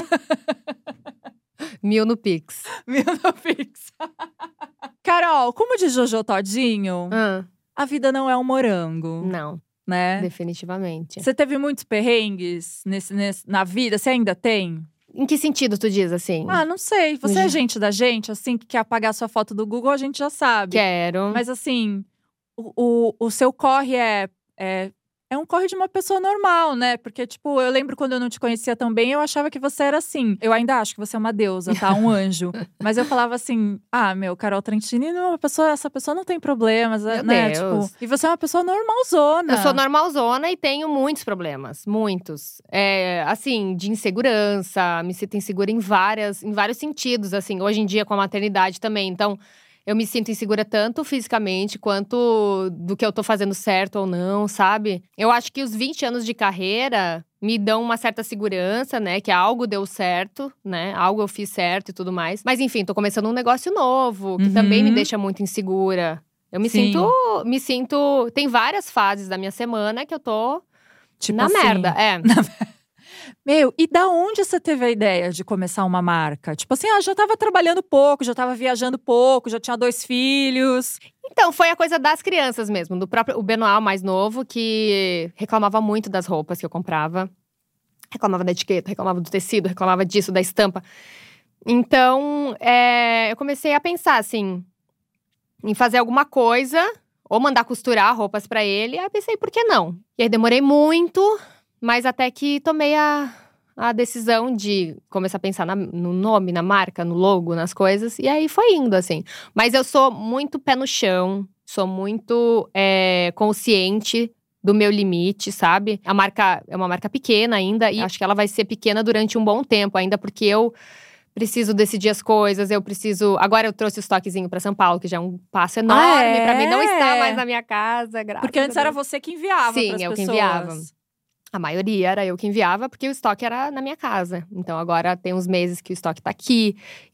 1.000 no Pix. 1.000 no Pix. Carol, como diz Jojo Todinho, a vida não é um morango. Não. Né? Definitivamente. Você teve muitos perrengues na vida? Você ainda tem? Em que sentido tu diz, assim? Não sei. Você é gente da gente, assim, que quer apagar sua foto do Google, a gente já sabe. Quero. Mas assim, o seu corre é um corre de uma pessoa normal, né? Porque, tipo, eu lembro quando eu não te conhecia tão bem, eu achava que você era assim. Eu ainda acho que você é uma deusa, tá? Um anjo. Mas eu falava assim, Carol Trentini, essa pessoa não tem problemas, meu né? Deus. Tipo, e você é uma pessoa normalzona. Eu sou normalzona e tenho muitos problemas. Muitos. Assim, de insegurança, me sinto insegura em vários sentidos, assim. Hoje em dia, com a maternidade também. Então, eu me sinto insegura tanto fisicamente, quanto do que eu tô fazendo certo ou não, sabe? Eu acho que os 20 anos de carreira me dão uma certa segurança, né? Que algo deu certo, né? Algo eu fiz certo e tudo mais. Mas enfim, tô começando um negócio novo, que também me deixa muito insegura. Eu me sinto… Tem várias fases da minha semana que eu tô… Tipo na assim, merda, Meu, e da onde você teve a ideia de começar uma marca? Tipo assim, já tava trabalhando pouco, já tava viajando pouco, já tinha 2 filhos. Então, foi a coisa das crianças mesmo. O Benoit, mais novo, que reclamava muito das roupas que eu comprava. Reclamava da etiqueta, reclamava do tecido, reclamava disso, da estampa. Então, eu comecei a pensar, assim, em fazer alguma coisa. Ou mandar costurar roupas pra ele. Aí eu pensei, por que não? E aí demorei muito, mas até que tomei a decisão de começar a pensar no nome, na marca, no logo, nas coisas. E aí foi indo, assim. Mas eu sou muito pé no chão, sou muito consciente do meu limite, sabe? A marca é uma marca pequena ainda, e acho que ela vai ser pequena durante um bom tempo ainda, porque eu preciso decidir as coisas, eu preciso… Agora eu trouxe o estoquezinho pra São Paulo, que já é um passo enorme pra mim não estar mais na minha casa, graças Porque antes a Deus. era você que enviava pras pessoas. Sim, eu que enviava. A maioria era eu que enviava, porque o estoque era na minha casa. Então, agora tem uns meses que o estoque tá aqui.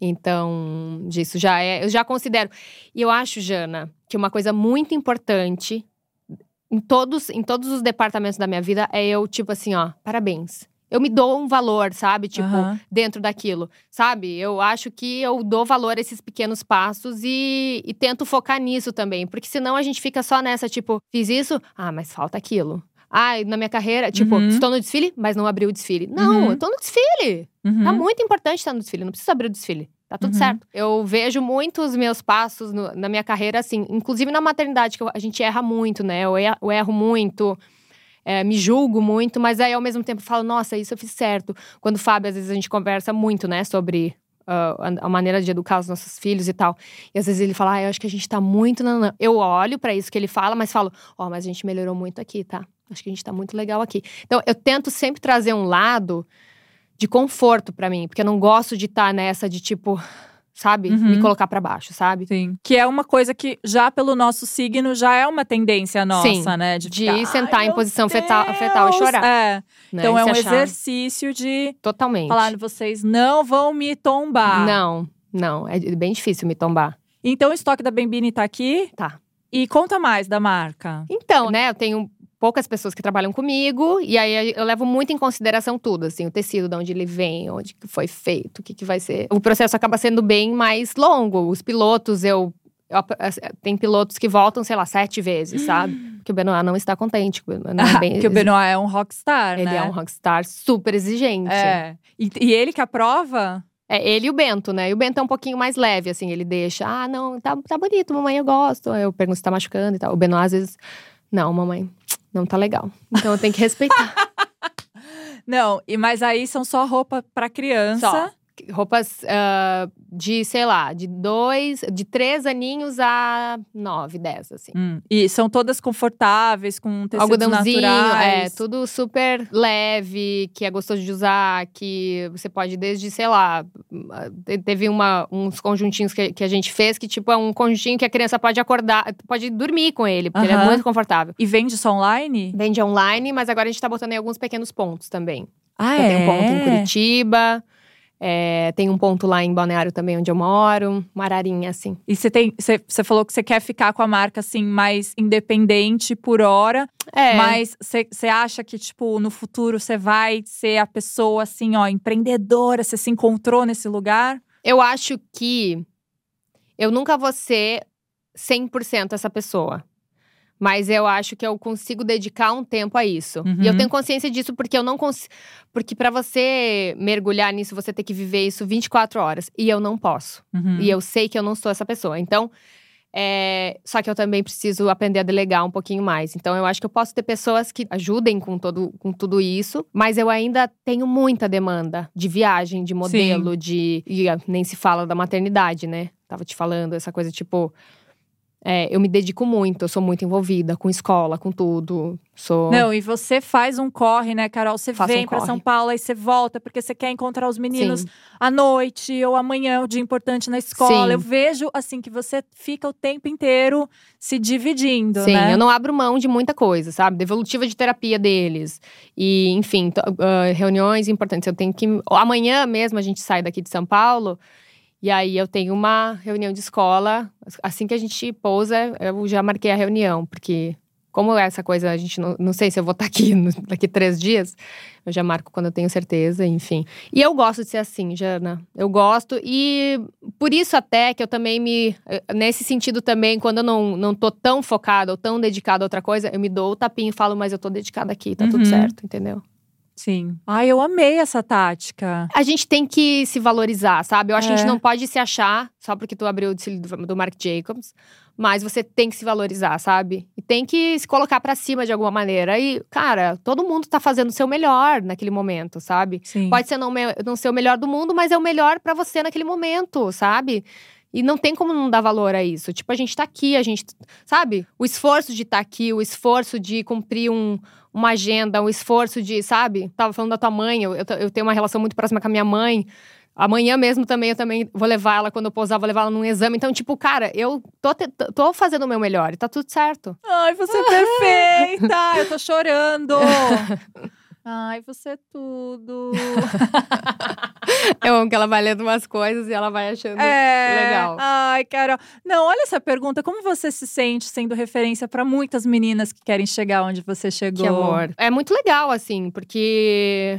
Então, disso eu já considero. E eu acho, Jana, que uma coisa muito importante em todos os departamentos da minha vida é eu, tipo assim, ó, parabéns. Eu me dou um valor, sabe? Tipo, dentro daquilo, sabe? Eu acho que eu dou valor a esses pequenos passos e tento focar nisso também. Porque senão a gente fica só nessa, tipo, fiz isso, mas falta aquilo. Na minha carreira, tipo, estou no desfile, mas não abri o desfile. Não, eu tô no desfile. Tá muito importante estar no desfile, não preciso abrir o desfile. Tá tudo certo. Eu vejo muito os meus passos na minha carreira, assim, inclusive na maternidade, que a gente erra muito, né? Eu erro muito. Me julgo muito, mas aí ao mesmo tempo falo, nossa, isso eu fiz certo. Quando o Fábio, às vezes a gente conversa muito, né, sobre a maneira de educar os nossos filhos e tal. E às vezes ele fala, eu acho que a gente tá muito… Eu olho pra isso que ele fala, mas falo, mas a gente melhorou muito aqui, tá? Acho que a gente tá muito legal aqui. Então, eu tento sempre trazer um lado de conforto pra mim, porque eu não gosto de estar nessa de tipo… Sabe? Me colocar pra baixo, sabe? Sim. Que é uma coisa que, já pelo nosso signo, já é uma tendência nossa, sim, né? De sentar em posição fetal e chorar. Né? Então, é um achar… exercício de… Totalmente. Falar, vocês não vão me tombar. Não. É bem difícil me tombar. Então, o estoque da Bembini tá aqui? Tá. E conta mais da marca. Então, né, eu tenho poucas pessoas que trabalham comigo. E aí, eu levo muito em consideração tudo, assim. O tecido, de onde ele vem, onde que foi feito, o que vai ser. O processo acaba sendo bem mais longo. Os pilotos, tem pilotos que voltam, sei lá, 7 vezes, sabe? Porque o Benoit não está contente. Porque o Benoit é um rockstar, né? Ele é um rockstar super exigente. E ele que aprova? Ele e o Bento, né? E o Bento é um pouquinho mais leve, assim. Ele deixa, não, tá bonito, mamãe, eu gosto. Eu pergunto se tá machucando e tal. O Benoit, às vezes, não, mamãe, não tá legal. Então, eu tenho que respeitar. Não, mas aí são só roupa pra criança. Só. Roupas de, sei lá, de 3 aninhos a 9, 10, assim. E são todas confortáveis, com tecidos algodãozinho, naturais. Tudo super leve, que é gostoso de usar, que você pode desde, sei lá… Teve uns conjuntinhos que a gente fez, que tipo, é um conjuntinho que a criança pode acordar, pode dormir com ele, porque ele é muito confortável. E vende só online? Vende online, mas agora a gente tá botando em alguns pequenos pontos também. Tem um ponto em Curitiba… tem um ponto lá em Balneário também, onde eu moro. Uma ararinha, assim. E você falou que você quer ficar com a marca, assim, mais independente por hora. Mas você acha que, tipo, no futuro você vai ser a pessoa, assim, ó, empreendedora? Você se encontrou nesse lugar? Eu acho que eu nunca vou ser 100% essa pessoa. Mas eu acho que eu consigo dedicar um tempo a isso. E eu tenho consciência disso porque eu não consigo… Porque pra você mergulhar nisso, você tem que viver isso 24 horas. E eu não posso. E eu sei que eu não sou essa pessoa. Então, só que eu também preciso aprender a delegar um pouquinho mais. Então, eu acho que eu posso ter pessoas que ajudem com tudo isso. Mas eu ainda tenho muita demanda de viagem, de modelo, E nem se fala da maternidade, né? Tava te falando, essa coisa tipo… eu me dedico muito, eu sou muito envolvida com escola, com tudo. Não, e você faz um corre, né, Carol? Você vem pra corre. São Paulo e você volta porque você quer encontrar os meninos à noite ou amanhã, o dia importante na escola. Eu vejo, assim, que você fica o tempo inteiro se dividindo, né? Sim, eu não abro mão de muita coisa, sabe? Devolutiva de terapia deles. E, enfim, reuniões importantes. Eu tenho que… Amanhã mesmo a gente sai daqui de São Paulo… E aí, eu tenho uma reunião de escola. Assim que a gente pousa, eu já marquei a reunião. Porque como essa coisa, a gente não sei se eu vou estar aqui daqui 3 dias. Eu já marco quando eu tenho certeza, enfim. E eu gosto de ser assim, Jana. Eu gosto. E por isso até que eu também nesse sentido também, quando eu não tô tão focada ou tão dedicada a outra coisa, eu me dou o tapinho e falo, mas eu tô dedicada aqui, tá tudo certo, entendeu? Sim. Ai, eu amei essa tática. A gente tem que se valorizar, sabe? Eu acho que a gente não pode se achar só porque tu abriu o desfile do Marc Jacobs. Mas você tem que se valorizar, sabe? E tem que se colocar pra cima de alguma maneira. E, cara, todo mundo tá fazendo o seu melhor naquele momento, sabe? Sim. Pode ser não ser o melhor do mundo, mas é o melhor pra você naquele momento, sabe? E não tem como não dar valor a isso. Tipo, a gente tá aqui, sabe? O esforço de estar aqui, o esforço de cumprir uma agenda, o esforço de, sabe? Tava falando da tua mãe, eu tenho uma relação muito próxima com a minha mãe. Amanhã mesmo eu também vou levar ela, quando eu pousar, vou levar ela num exame. Então, tipo, cara, eu tô fazendo o meu melhor e tá tudo certo. Ai, você é perfeita! Eu tô chorando! Ai, você é tudo! Eu amo que ela vai lendo umas coisas e ela vai achando legal. Ai, Carol. Não, olha essa pergunta. Como você se sente sendo referência pra muitas meninas que querem chegar onde você chegou? Que amor. É muito legal, assim, porque…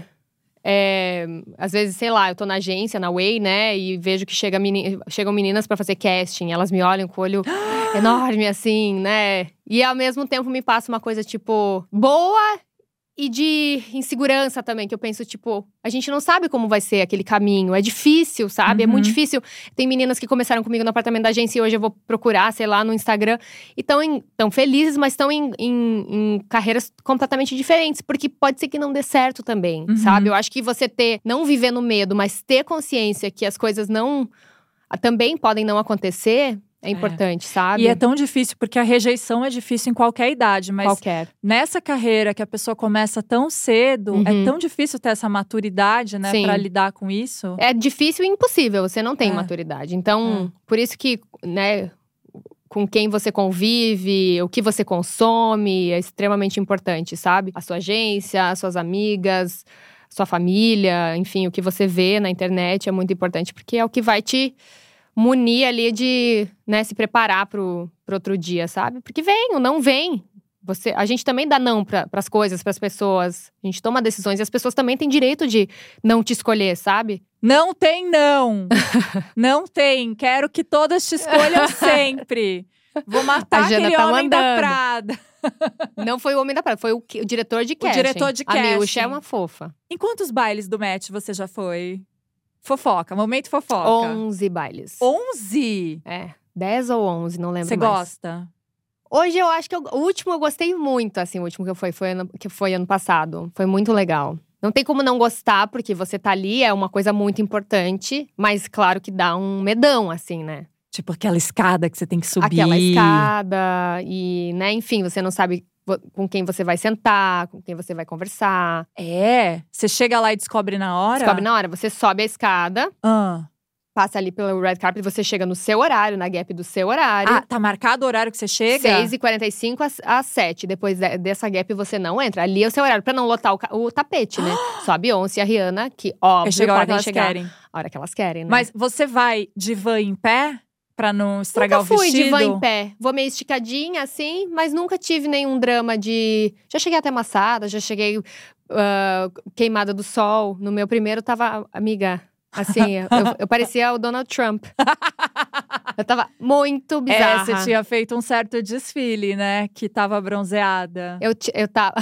às vezes, sei lá, eu tô na agência, na Way, né? E vejo que chegam meninas pra fazer casting. Elas me olham com o olho enorme, assim, né? E ao mesmo tempo me passa uma coisa, tipo, boa e de insegurança também. Que eu penso, tipo, a gente não sabe como vai ser aquele caminho. É difícil, sabe? É muito difícil. Tem meninas que começaram comigo no apartamento da agência e hoje eu vou procurar, sei lá, no Instagram. E tão felizes, mas estão em carreiras completamente diferentes. Porque pode ser que não dê certo também, sabe? Eu acho que você não viver no medo, mas ter consciência que as coisas também podem não acontecer… É importante, sabe? E é tão difícil, porque a rejeição é difícil em qualquer idade. Mas nessa carreira que a pessoa começa tão cedo, é tão difícil ter essa maturidade, né? Pra lidar com isso. É difícil e impossível, você não tem maturidade. Então, por isso que, né… Com quem você convive, o que você consome, é extremamente importante, sabe? A sua agência, as suas amigas, sua família, enfim, o que você vê na internet é muito importante. Porque é o que vai te munir ali de, né, se preparar pro outro dia, sabe? Porque vem ou não vem. A gente também dá não pras coisas, pras pessoas. A gente toma decisões e as pessoas também têm direito de não te escolher, sabe? Não tem não. Não tem. Quero que todas te escolham sempre. Vou matar aquele homem da Prada. Não foi o homem da Prada, foi o diretor de casting. O diretor de casting. A Milcha é uma fofa. Em quantos bailes do Met você já foi? Fofoca, momento fofoca. 11 bailes. 11? 10 ou 11, não lembro mais. Você gosta? Hoje eu acho que o último eu gostei muito, assim, o último que foi ano passado. Foi muito legal. Não tem como não gostar, porque você tá ali, é uma coisa muito importante. Mas claro que dá um medão, assim, né? Tipo aquela escada que você tem que subir. Aquela escada e, né, enfim, você não sabe com quem você vai sentar, com quem você vai conversar. Você chega lá e descobre na hora? Descobre na hora, você sobe a escada. Passa ali pelo red carpet, você chega no seu horário, na gap do seu horário. Tá marcado o horário que você chega? 6h45 às 7. Depois dessa gap você não entra. Ali é o seu horário, pra não lotar o tapete, né? Só a Beyoncé e a Rihanna, que óbvio, podem chegar a hora que elas querem, né? Mas você vai de van em pé? Pra não estragar o vestido? Nunca fui de van em pé. Vou meio esticadinha, assim. Mas nunca tive nenhum drama de… Já cheguei até amassada, já cheguei queimada do sol. No meu primeiro tava… Amiga… Assim, eu parecia o Donald Trump. Eu tava muito bizarra. Você tinha feito um certo desfile, né? Que tava bronzeada. Eu tava…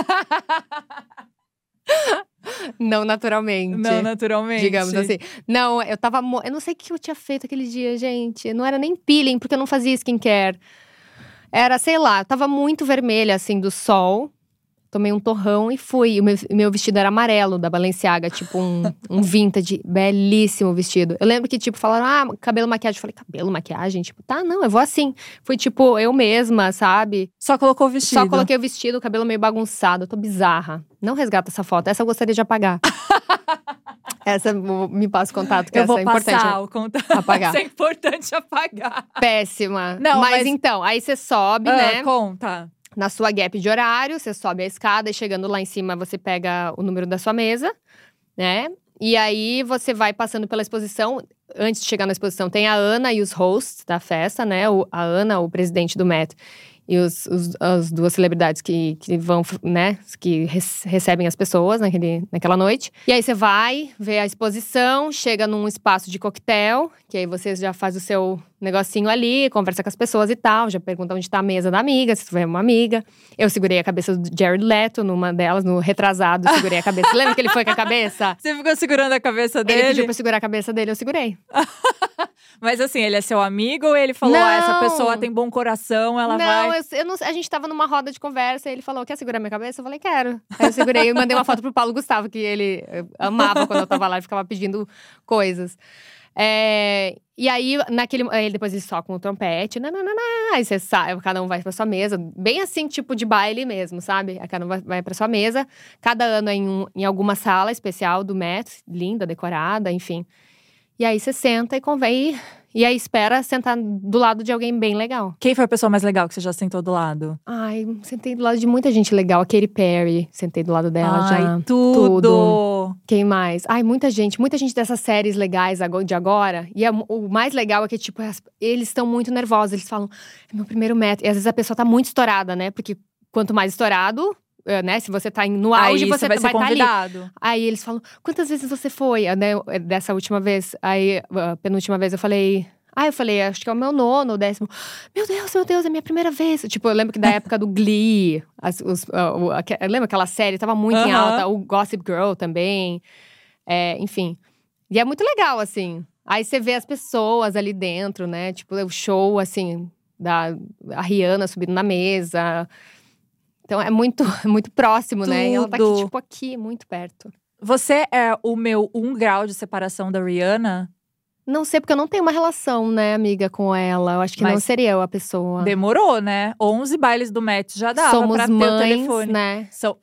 Não naturalmente. Não naturalmente. Digamos assim. Não, eu tava… Eu não sei o que eu tinha feito aquele dia, gente. Não era nem peeling, porque eu não fazia skincare. Era, sei lá, eu tava muito vermelha, assim, do sol. Tomei um torrão e fui. O meu vestido era amarelo, da Balenciaga. Tipo um vintage, belíssimo vestido. Eu lembro que, tipo, falaram, cabelo, maquiagem. Eu falei, cabelo, maquiagem? Tipo, tá, não, eu vou assim. Fui, tipo, eu mesma, sabe? Só colocou o vestido? Só coloquei o vestido, o cabelo meio bagunçado. Eu tô bizarra. Não resgata essa foto. Essa eu gostaria de apagar. Essa, me passa o contato, que essa é importante. Eu vou passar o contato. Apagar. Isso é importante apagar. Péssima. Não, mas então, aí você sobe, né? Conta. Na sua gap de horário, você sobe a escada e chegando lá em cima, você pega o número da sua mesa, né? E aí, você vai passando pela exposição. Antes de chegar na exposição, tem a Ana e os hosts da festa, né? A Ana, o presidente do Met, E as duas celebridades que vão, né? Que recebem as pessoas naquela noite. E aí você vai ver a exposição, chega num espaço de coquetel, que aí você já faz o seu negocinho ali, conversa com as pessoas e tal. Já pergunta onde tá a mesa da amiga, se tiver uma amiga. Eu segurei a cabeça do Jared Leto numa delas, no retrasado, segurei a cabeça. Lembra que ele foi com a cabeça? Você ficou segurando a cabeça dele? Ele pediu pra eu segurar a cabeça dele, eu segurei. Mas assim, ele é seu amigo ou ele falou, essa pessoa tem bom coração, ela vai… Não, a gente tava numa roda de conversa e ele falou, quer segurar minha cabeça? Eu falei, quero. Aí eu segurei e mandei uma foto pro Paulo Gustavo, que ele amava quando eu tava lá e ficava pedindo coisas. E aí, depois eles tocam o trompete, aí você sai, cada um vai pra sua mesa. Bem assim, tipo de baile mesmo, sabe? Aí cada um vai pra sua mesa. Cada ano é em alguma sala especial do Met, linda, decorada, enfim. E aí você senta e convém. E aí espera sentar do lado de alguém bem legal. Quem foi a pessoa mais legal que você já sentou do lado? Ai, sentei do lado de muita gente legal. A Katy Perry, sentei do lado dela já. Ai, tudo! Quem mais? Ai, muita gente dessas séries legais de agora. E o mais legal é que, tipo, eles estão muito nervosos. Eles falam, é meu primeiro Met. E às vezes a pessoa tá muito estourada, né? Porque quanto mais estourado… né? Se você tá no auge, você vai estar ali. Aí eles falam, quantas vezes você foi? Né? Dessa última vez, aí, a penúltima vez eu falei, acho que é o meu 9º, 10º. Meu Deus, é minha primeira vez. Tipo, eu lembro que da época do Glee, lembra aquela série? Tava muito em alta. O Gossip Girl também. Enfim. E é muito legal, assim. Aí você vê as pessoas ali dentro, né? Tipo, o show, assim, a Rihanna subindo na mesa. Então é muito próximo, tudo. né? E ela tá aqui, muito perto. Você é o meu 1 grau de separação da Rihanna? Não sei, porque eu não tenho uma relação, né, amiga, com ela. Eu acho que não seria eu a pessoa. Demorou, né? 11 bailes do Met já dava somos pra mães, ter o telefone. Né?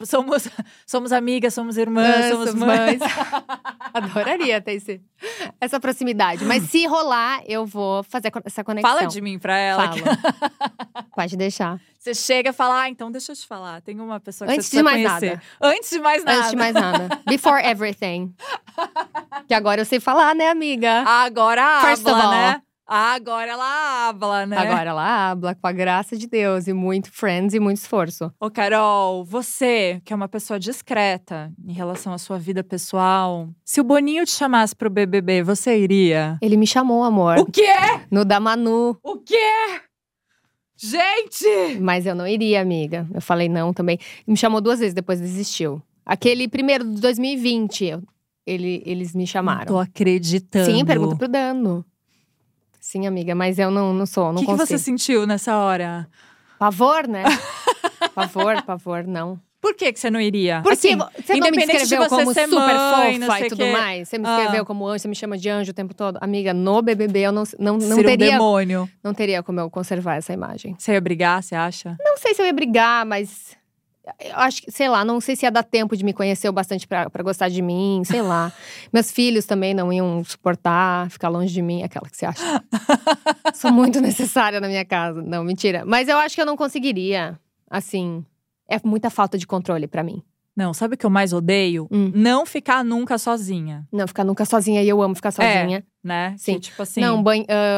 Somos amigas, somos irmãs, somos mães. Adoraria ter essa proximidade. Mas se rolar, eu vou fazer essa conexão. Fala de mim pra ela. Pode deixar. Você chega e fala, então deixa eu te falar. Tem uma pessoa que Antes você de precisa mais conhecer. nada. Antes de mais nada. Before everything. Que agora eu sei falar, né, amiga? Agora First of habla, all. né? Agora ela habla, né? Agora ela habla, com a graça de Deus. E muito friends e muito esforço. Ô, Carol, você, que é uma pessoa discreta em relação à sua vida pessoal, se o Boninho te chamasse pro BBB, você iria? Ele me chamou, amor. O quê? No da Manu. O quê? Gente! Mas eu não iria, amiga. Eu falei não também. Ele me chamou 2 vezes, depois desistiu. Aquele primeiro de 2020, eles me chamaram. Não tô acreditando. Sim, pergunta pro Dano. Sim, amiga, mas eu não sou, não consigo. O que você sentiu nessa hora? Pavor, né? Pavor, não. Por que você não iria? Porque assim, você não me descreveu como super mãe, fofa e tudo mais? Você me descreveu como anjo, você me chama de anjo o tempo todo. Amiga, no BBB eu não teria… demônio. Não teria como eu conservar essa imagem. Você ia brigar, você acha? Não sei se eu ia brigar, mas… Eu acho que, sei lá, não sei se ia dar tempo de me conhecer o bastante pra gostar de mim, sei lá. Meus filhos também não iam suportar ficar longe de mim, aquela que você acha. Sou muito necessária na minha casa. Não, mentira. Mas eu acho que eu não conseguiria, assim… É muita falta de controle pra mim. Não, sabe o que eu mais odeio? Não ficar nunca sozinha. Não, ficar nunca sozinha. E eu amo ficar sozinha. Né? Sim. Que, tipo assim… Não,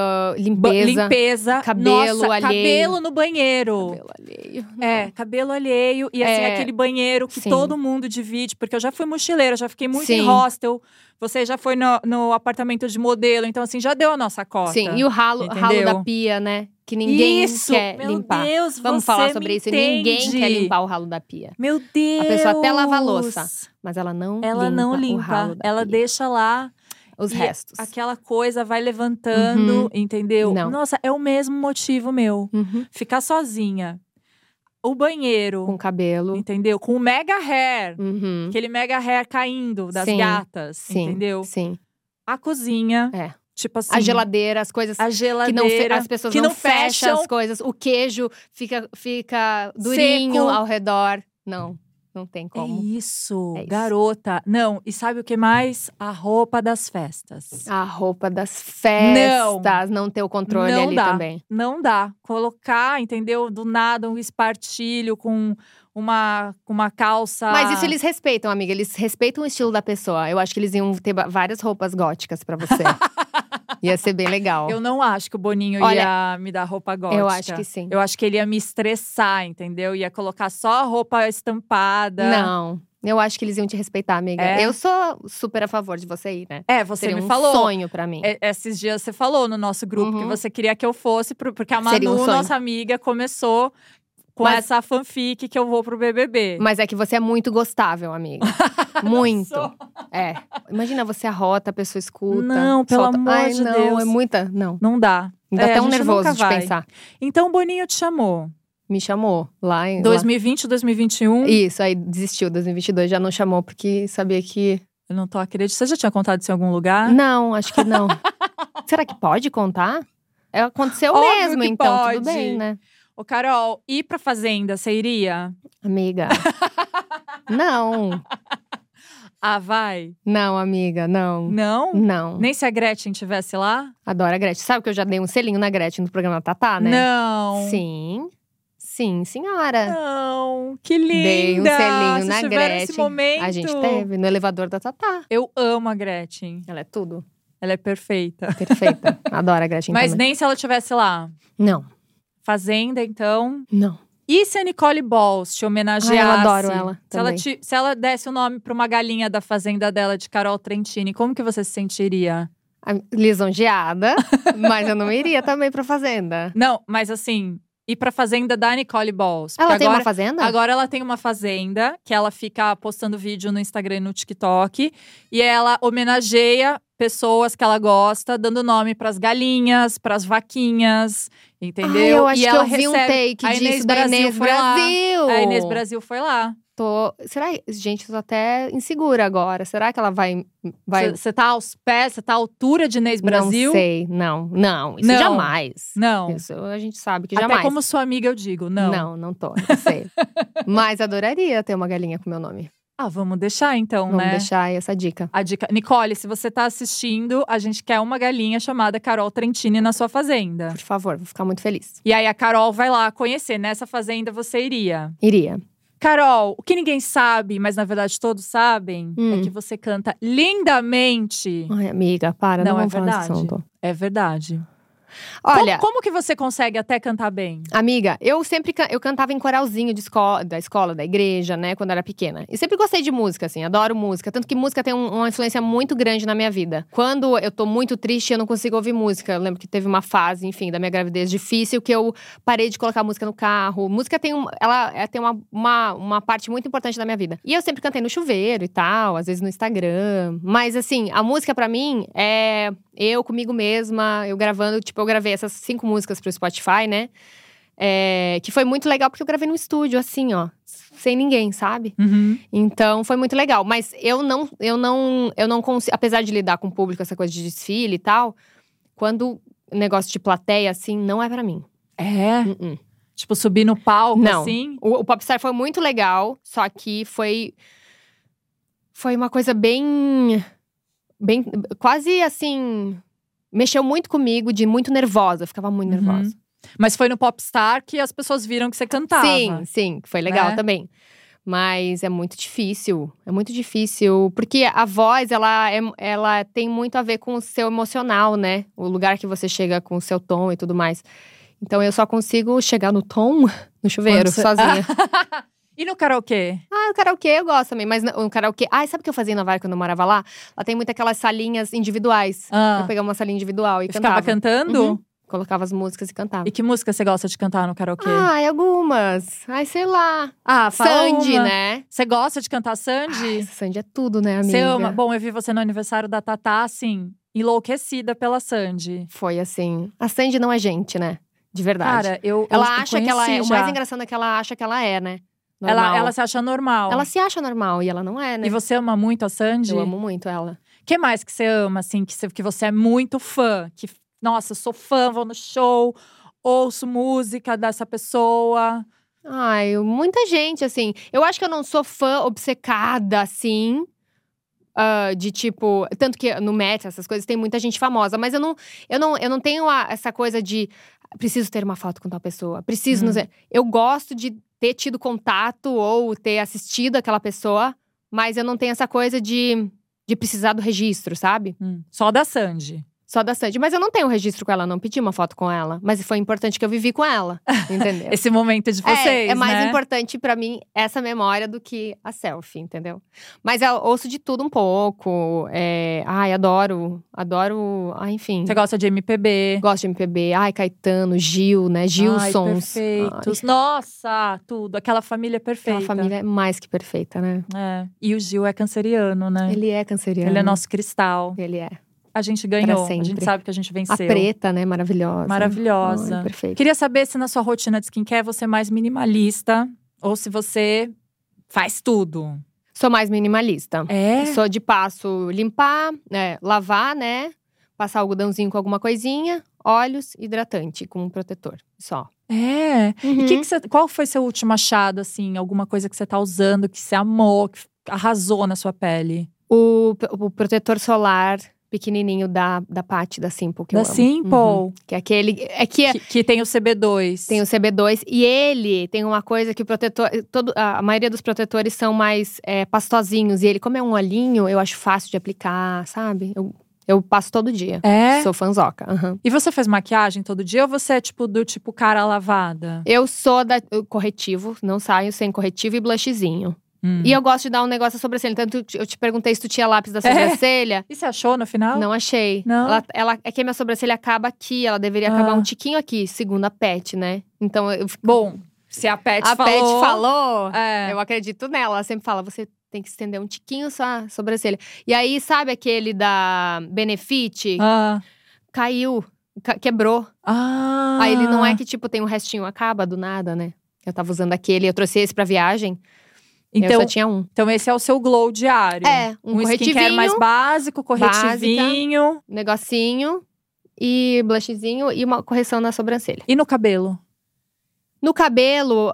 limpeza. Cabelo alheio. Cabelo no banheiro. Cabelo alheio. Cabelo alheio. E assim, aquele banheiro que todo mundo divide. Porque eu já fui mochileira, já fiquei muito em hostel. Você já foi no apartamento de modelo. Então assim, já deu a nossa cota. Sim, e o ralo da pia, né? Que ninguém quer limpar. Meu Deus, vamos falar sobre isso. Entende. Ninguém quer limpar o ralo da pia. Meu Deus! A pessoa até lava a louça, mas ela não limpa o ralo da ela pia. Deixa lá os restos. Aquela coisa vai levantando, entendeu? Não. Nossa, é o mesmo motivo meu. Ficar sozinha. O banheiro. Com cabelo. Entendeu? Com o mega hair. Aquele mega hair caindo das gatas. Entendeu? Sim. A cozinha. Tipo assim… A geladeira, as coisas… A geladeira. As pessoas não fecham as coisas. O queijo fica durinho seco ao redor. Não tem como. É isso, garota. Não, e sabe o que mais? A roupa das festas. A roupa das festas. Não ter o controle ali também. Não dá. Colocar, entendeu? Do nada, um espartilho com uma calça… Mas isso eles respeitam, amiga. Eles respeitam o estilo da pessoa. Eu acho que eles iam ter várias roupas góticas pra você. Ia ser bem legal. Eu não acho que o Boninho Olha, ia me dar roupa gótica. eu acho que sim. Eu acho que ele ia me estressar, entendeu? Ia colocar só a roupa estampada. Não, eu acho que eles iam te respeitar, amiga. É? Eu sou super a favor de você ir, né? Você Seria me um falou. sonho pra mim. Esses dias você falou no nosso grupo que você queria que eu fosse, porque a Seria um Manu, sonho. nossa amiga, começou com essa fanfic que eu vou pro BBB. Mas é que você é muito gostável, amiga. Muito. Sou. É. Imagina você arrota, a pessoa escuta. Não, pelo solta. amor Ai, de não, Deus. é muita. Não. Não dá. Me dá até a um gente nervoso nunca de vai. pensar. Então o Boninho te chamou. Me chamou lá em. 2020, 2021. Isso, aí desistiu. 2022 já não chamou, porque sabia que. Eu não tô acreditando. Você já tinha contado isso em algum lugar? Não, acho que não. Será que pode contar? Aconteceu Óbvio mesmo, que então pode. tudo bem, né? Ô, Carol, ir pra Fazenda, você iria? Amiga. Não. Ah, vai? Não, amiga, não. Não? Não. Nem se a Gretchen tivesse lá? Adoro a Gretchen. Sabe que eu já dei um selinho na Gretchen no programa Tatá, né? Não. Sim. Sim, senhora. Não. Que linda. Dei um selinho Vocês na tiveram Gretchen. esse momento. A gente teve no elevador da Tatá. Eu amo a Gretchen. Ela é tudo. Ela é perfeita. Perfeita. Adoro a Gretchen Mas também. nem se ela tivesse lá. Não. Fazenda, então. Não. E se a Nicole Balls te homenageasse? Eu adoro ela Se ela desse o nome pra uma galinha da fazenda dela, de Carol Trentini, como que você se sentiria? Lisonjeada, mas eu não iria também pra fazenda. Não, mas assim, ir pra fazenda da Nicole Balls. Ela Porque tem agora, uma fazenda? Agora ela tem uma fazenda, que ela fica postando vídeo no Instagram e no TikTok. E ela homenageia pessoas que ela gosta, dando nome pras galinhas, pras vaquinhas, entendeu? Ai, eu acho e que ela eu vi um recebe- take a Inês disso da Brasil Inês foi lá. Brasil. A Inês Brasil foi lá. Será? Gente, eu tô até insegura agora. Será que ela vai… Você tá aos pés, você tá à altura de Inês Brasil? Não sei, não. Isso Não. jamais. Não. Isso a gente sabe que Até jamais. como sua amiga eu digo, não. Não tô, eu sei. Mas adoraria ter uma galinha com meu nome. Ah, vamos deixar então, Vamos né? deixar aí essa dica. A dica. Nicole, se você tá assistindo, a gente quer uma galinha chamada Carol Trentini na sua fazenda. Por favor, vou ficar muito feliz. E aí a Carol vai lá conhecer. Nessa fazenda você iria. Iria. Carol, o que ninguém sabe, mas na verdade todos sabem, é Hum. que você canta lindamente. Ai, amiga, para, não Não, é vamos falar desse verdade. assunto. É verdade. Olha, Como que você consegue até cantar bem? amiga, eu sempre eu cantava em coralzinho da escola, da igreja, né, quando eu era pequena. E sempre gostei de música, assim, adoro música. Tanto que música tem uma influência muito grande na minha vida. Quando eu tô muito triste, eu não consigo ouvir música. Eu lembro que teve uma fase, enfim, da minha gravidez difícil que eu parei de colocar música no carro. Música tem, tem uma parte muito importante da minha vida. E eu sempre cantei no chuveiro e tal, às vezes no Instagram. Mas, assim, a música pra mim é… eu comigo mesma, eu gravando, tipo, eu gravei essas 5 músicas pro Spotify, né? Que foi muito legal, porque eu gravei no estúdio, assim, ó, sem ninguém, sabe? Uhum. Então, foi muito legal. Mas eu não consigo, apesar de lidar com o público, essa coisa de desfile e tal, quando o negócio de plateia, assim, não é pra mim. É? Uh-uh. Tipo, subir no palco, Não. assim? O Popstar foi muito legal, só que foi uma coisa bem, quase assim, mexeu muito comigo, de muito nervosa. Eu ficava muito Uhum. nervosa. Mas foi no Popstar que as pessoas viram que você cantava. Sim, foi legal Né? também. Mas é muito difícil, porque a voz, ela tem muito a ver com o seu emocional, né? O lugar que você chega com o seu tom e tudo mais. Então eu só consigo chegar no tom no chuveiro, Quando você- sozinha. E no karaokê? No karaokê eu gosto também, mas no karaokê… sabe o que eu fazia na Vai quando eu morava lá? Lá tem muito aquelas salinhas individuais. Ah. Eu pegava uma salinha individual e Você ficava cantava. cantando? Uhum. Colocava as músicas e cantava. E que música você gosta de cantar no karaokê? Algumas. Sei lá. Fala Sandy, uma. né? Você gosta de cantar Sandy? Sandy é tudo, né, amiga? Você ama? Bom, eu vi você no aniversário da Tatá, assim, enlouquecida pela Sandy. Foi assim. A Sandy não é gente, né? De verdade. Cara, eu ela eu acha que ela é… conheci O já. mais engraçado é que ela acha que ela é, né? Normal. Ela se acha normal. Ela se acha normal e ela não é, né? E você ama muito a Sandy? Eu amo muito ela. O que mais que você ama, assim, que você é muito fã? Que, nossa, eu sou fã, vou no show, ouço música dessa pessoa. Muita gente, assim. Eu acho que eu não sou fã obcecada, assim. De tipo… Tanto que no Met, essas coisas, tem muita gente famosa. Mas eu não tenho essa coisa de… Preciso ter uma foto com tal pessoa. Preciso… Não sei. Eu gosto de ter tido contato ou ter assistido aquela pessoa. Mas eu não tenho essa coisa de precisar do registro, sabe? Só da Sandy. Só da Sandy. Mas eu não tenho registro com ela, não pedi uma foto com ela. Mas foi importante que eu vivi com ela, entendeu? Esse momento de vocês, É mais né? importante pra mim essa memória do que a selfie, entendeu? Mas eu ouço de tudo um pouco. Adoro. Enfim. Você gosta de MPB. Gosto de MPB. Ai, Caetano, Gil, né? Gilsons. Perfeitos. Nossa, tudo. Aquela família perfeita. Aquela família é mais que perfeita, né? É. E o Gil é canceriano, né? Ele é canceriano. Ele é nosso cristal. Ele é. A gente ganhou. sempre. A gente sabe que a gente venceu. A preta, né? Maravilhosa. Maravilhosa. Ai, perfeito. Queria saber se na sua rotina de skincare você é mais minimalista ou se você faz tudo. Sou mais minimalista. É? Sou de passo limpar, lavar, né? Passar algodãozinho com alguma coisinha, óleos, hidratante com um protetor. Só. É. Uhum. E qual foi seu último achado, assim? Alguma coisa que você tá usando, que você amou, que arrasou na sua pele? O protetor solar pequenininho da Paty, da Simple, que eu amo. Da Simple? Uhum. Que é aquele… Que tem o CB2. Tem o CB2. E ele tem uma coisa que o protetor… a maioria dos protetores são mais pastosinhos. E ele, como é um olhinho, eu acho fácil de aplicar, sabe? Eu passo todo dia. É? Sou fanzoca. Uhum. E você faz maquiagem todo dia ou você é do tipo cara lavada? Eu sou corretivo, não saio sem corretivo e blushzinho. E eu gosto de dar um negócio à sobrancelha. Tanto eu te perguntei se tu tinha lápis da sobrancelha. E você achou no final? Não achei. Não? É que a minha sobrancelha acaba aqui. Ela deveria acabar um tiquinho aqui, segundo a Pet, né? Então, Bom, se a Pet falou… Pet falou, É. eu acredito nela. Ela sempre fala, você tem que estender um tiquinho só a sobrancelha. E aí, sabe aquele da Benefit? Caiu, quebrou. Aí ele não é que, tipo, tem um restinho, acaba do nada, né? Eu tava usando aquele, eu trouxe esse pra viagem. Então, eu só tinha um. Então esse é o seu glow diário. Um skincare corretivinho mais básico, corretivinho. Negocinho e blushzinho e uma correção na sobrancelha. E no cabelo? No cabelo,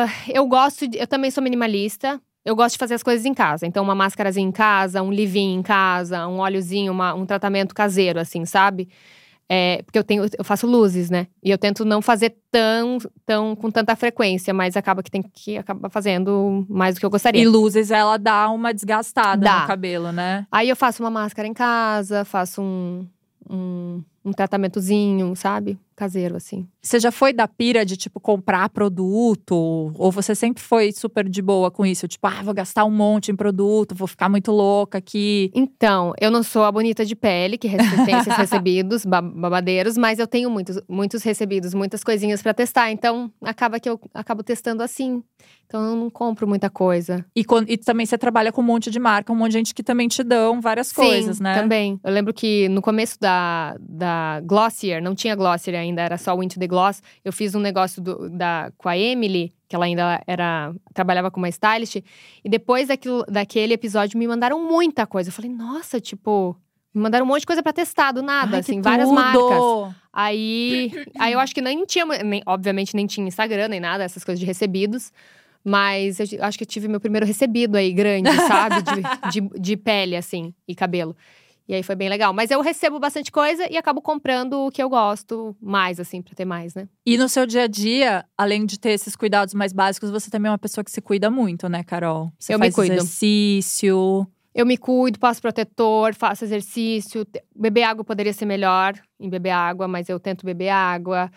eu também sou minimalista. Eu gosto de fazer as coisas em casa. Então, uma máscarazinha em casa, um leave-in em casa, um óleozinho, um tratamento caseiro, assim, sabe? Porque eu faço luzes, né? E eu tento não fazer com tanta frequência, mas acaba que tem que acabar fazendo mais do que eu gostaria. E luzes, ela dá uma desgastada no cabelo, né? Aí eu faço uma máscara em casa, faço um tratamentozinho, sabe? Caseiro, assim. Você já foi da pira de, tipo, comprar produto? Ou você sempre foi super de boa com isso? Tipo, vou gastar um monte em produto, vou ficar muito louca aqui. Então, eu não sou a bonita de pele, que tem esses recebidos babadeiros. Mas eu tenho muitos recebidos, muitas coisinhas pra testar. Então, acaba que eu acabo testando assim. Então, eu não compro muita coisa. E também você trabalha com um monte de marca, um monte de gente que também te dão várias coisas, né? Também. Eu lembro que no começo da Glossier, não tinha Glossier ainda, era só o Into the Gloss. Eu fiz um negócio com a Emily, que ela ainda trabalhava como uma stylist. E depois daquele episódio, me mandaram muita coisa. Eu falei, nossa, tipo… Me mandaram um monte de coisa pra testar, do nada, assim, várias marcas. Aí eu acho que obviamente nem tinha Instagram, nem nada, essas coisas de recebidos. Mas eu acho que eu tive meu primeiro recebido aí, grande, sabe? de pele, assim, e cabelo. E aí foi bem legal. Mas eu recebo bastante coisa e acabo comprando o que eu gosto mais, assim, pra ter mais, né? E no seu dia a dia, além de ter esses cuidados mais básicos, você também é uma pessoa que se cuida muito, né, Carol? Você eu faz me cuido. Exercício. Eu me cuido, passo protetor, faço exercício. Beber água poderia ser melhor em beber água, mas eu tento beber água.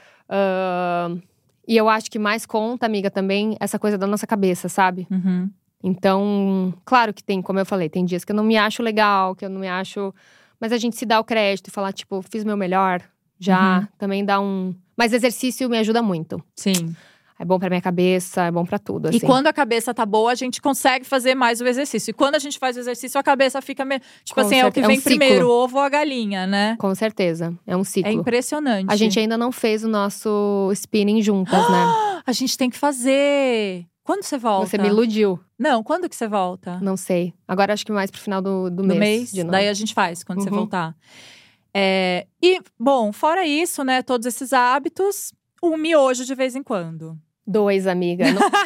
E eu acho que mais conta, amiga, também essa coisa da nossa cabeça, sabe? Uhum. Então, claro que tem, como eu falei, tem dias que eu não me acho legal, que eu não me acho… Mas a gente se dá o crédito e falar, tipo, fiz meu melhor, já. Também dá um… Mas exercício me ajuda muito. Sim. É bom pra minha cabeça, é bom pra tudo, assim. E quando a cabeça tá boa, a gente consegue fazer mais o exercício. E quando a gente faz o exercício, a cabeça fica… Tipo assim, é o que vem primeiro, o ovo ou a galinha, né? Com certeza, é um ciclo. É impressionante. A gente ainda não fez o nosso spinning juntas, né? A gente tem que fazer… Quando você volta? Você me iludiu. Não, quando que você volta? Não sei. Agora acho que mais pro final do mês. De novo. Daí a gente faz, quando você voltar. E, bom, fora isso, né, todos esses hábitos, um miojo de vez em quando. 2, amiga.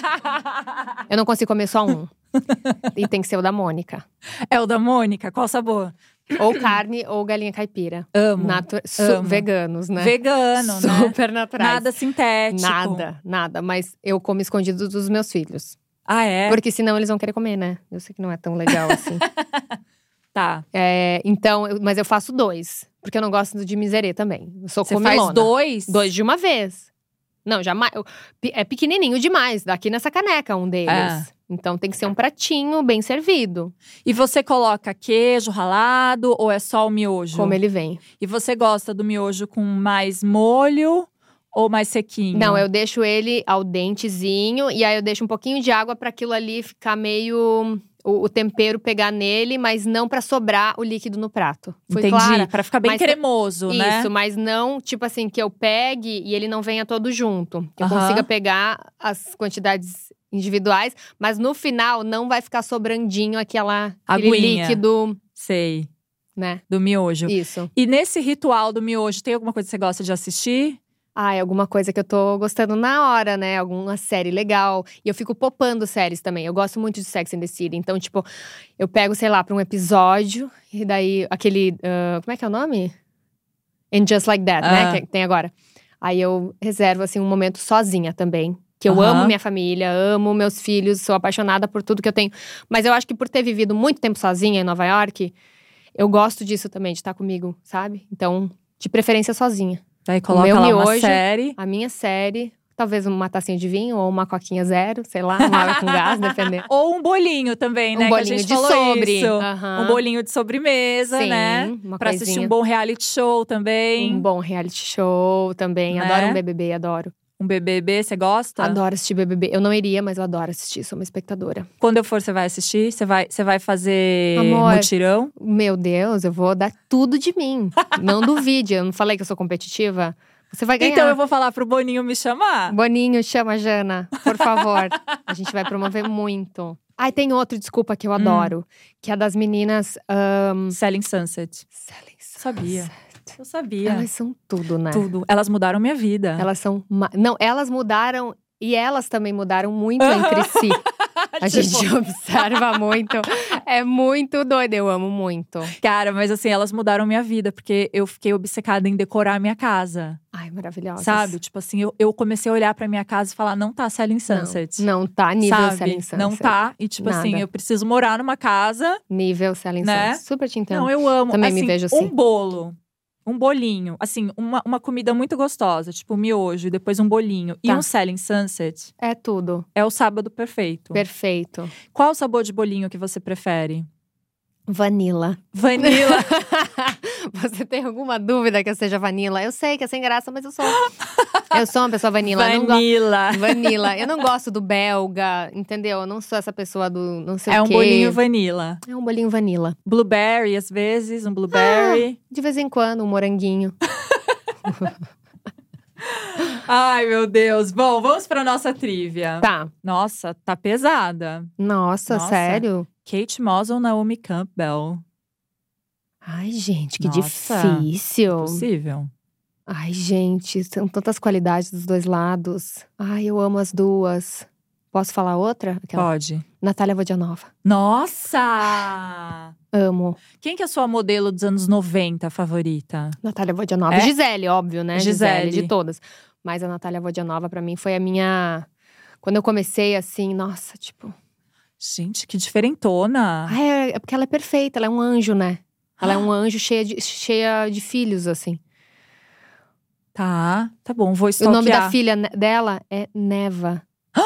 Eu não consigo comer só um. E tem que ser o da Mônica. É o da Mônica? Qual sabor? Ou carne ou galinha caipira. Amo. Veganos, né? Vegano, né? Super naturais. Nada sintético. Nada. Mas eu como escondido dos meus filhos. Ah, é? Porque senão eles vão querer comer, né? Eu sei que não é tão legal assim. Tá. Então, mas eu faço 2. Porque eu não gosto de miserê também. Eu sou Você comilona. faz 2? 2 de uma vez. Não, jamais. É pequenininho demais. Daqui nessa caneca, um deles. Então tem que ser um pratinho bem servido. E você coloca queijo ralado ou é só o miojo? Como ele vem. E você gosta do miojo com mais molho ou mais sequinho? Não, eu deixo ele al dentezinho. E aí eu deixo um pouquinho de água pra aquilo ali ficar meio… O tempero pegar nele, mas não pra sobrar o líquido no prato. Fui Entendi, clara? pra ficar bem Mas cremoso, né? Isso, mas não, tipo assim, que eu pegue e ele não venha todo junto. Que eu Aham. consiga pegar as quantidades individuais, mas no final não vai ficar sobrandinho aquele Aguinha. líquido, Sei, né? do miojo. Isso. E nesse ritual do miojo, tem alguma coisa que você gosta de assistir? É alguma coisa que eu tô gostando na hora, né? Alguma série legal. E eu fico popando séries também. Eu gosto muito de Sex and the City. Então, tipo, eu pego, sei lá, pra um episódio. E daí, como é que é o nome? And Just Like That, né? Que tem agora. Aí eu reservo, assim, um momento sozinha também. Que eu amo minha família, amo meus filhos. Sou apaixonada por tudo que eu tenho. Mas eu acho que por ter vivido muito tempo sozinha em Nova York… Eu gosto disso também, de estar comigo, sabe? Então, de preferência sozinha. Daí coloca meu lá uma miojo, série. A minha série, talvez uma tacinha de vinho ou uma coquinha zero, sei lá, uma água com gás, dependendo. Ou um bolinho também, né? Um que a bolinho gente de falou sobre. isso. Aham. Um bolinho de sobremesa, Sim, né? uma Pra coisinha. assistir um bom reality show também. Um bom reality show também. Né? Adoro um BBB, adoro. Um BBB, você gosta? Adoro assistir BBB. Eu não iria, mas eu adoro assistir, sou uma espectadora. Quando eu for, você vai assistir? Você vai fazer Amor. mutirão? Meu Deus, eu vou dar tudo de mim. Não duvide, eu não falei que eu sou competitiva? Você vai ganhar. Então eu vou falar pro Boninho me chamar. Boninho, chama a Jana, por favor. A gente vai promover muito. Tem outro, desculpa, que eu adoro. Que é das meninas… Selling Sunset. Selling Sunset. Sabia. Eu sabia. Elas são tudo, né? Tudo. Elas mudaram minha vida. Elas são… Não, elas mudaram… E elas também mudaram muito entre si. A gente observa muito. É muito doido, eu amo muito. Cara, mas assim, elas mudaram minha vida. Porque eu fiquei obcecada em decorar a minha casa. Ai, maravilhosa. Sabe? Tipo assim, eu comecei a olhar pra minha casa e falar, não tá Selling Sunset. Não tá nível sabe? Selling Sunset. Não tá. E tipo Nada. assim, eu preciso morar numa casa. Nível Selling Né? Sunset. Super te entendo. Não, eu amo. Também assim, me vejo assim. Um bolo. Um bolinho. Assim, uma comida muito gostosa. Tipo, um miojo e depois um bolinho. E Tá. um Selling Sunset. É tudo. É o sábado perfeito. Perfeito. Qual o sabor de bolinho que você prefere? Vanilla. Vanilla. Você tem alguma dúvida que eu seja vanilla? Eu sei que é sem graça, mas eu sou. Eu sou uma pessoa vanilla. Vanilla. Vanilla. Eu não gosto do belga, entendeu? Eu não sou essa pessoa do não sei É o um quê. bolinho vanilla. É um bolinho vanilla. Blueberry, às vezes. Um blueberry. De vez em quando, um moranguinho. Ai, meu Deus. Bom, vamos pra nossa trivia. Tá. Nossa, tá pesada. Nossa, Nossa. sério? Kate Moss ou Naomi Campbell? Ai, gente, que Nossa. difícil. Possível. Ai, gente, são tantas qualidades dos dois lados. Ai, eu amo as duas. Posso falar outra? Pode. Natália Vodianova. Nossa! Amo. Quem que é a sua modelo dos anos 90 favorita? Natália Vodianova. É? Gisele, óbvio, né? Gisele. De todas. Mas a Natália Vodianova, pra mim, foi a minha… Quando eu comecei, assim, nossa, tipo… Gente, que diferentona. Ai, é porque ela é perfeita, ela é um anjo, né? Ela é um anjo cheia de filhos, assim. Tá bom, vou O stalkear. nome da filha dela é Neva.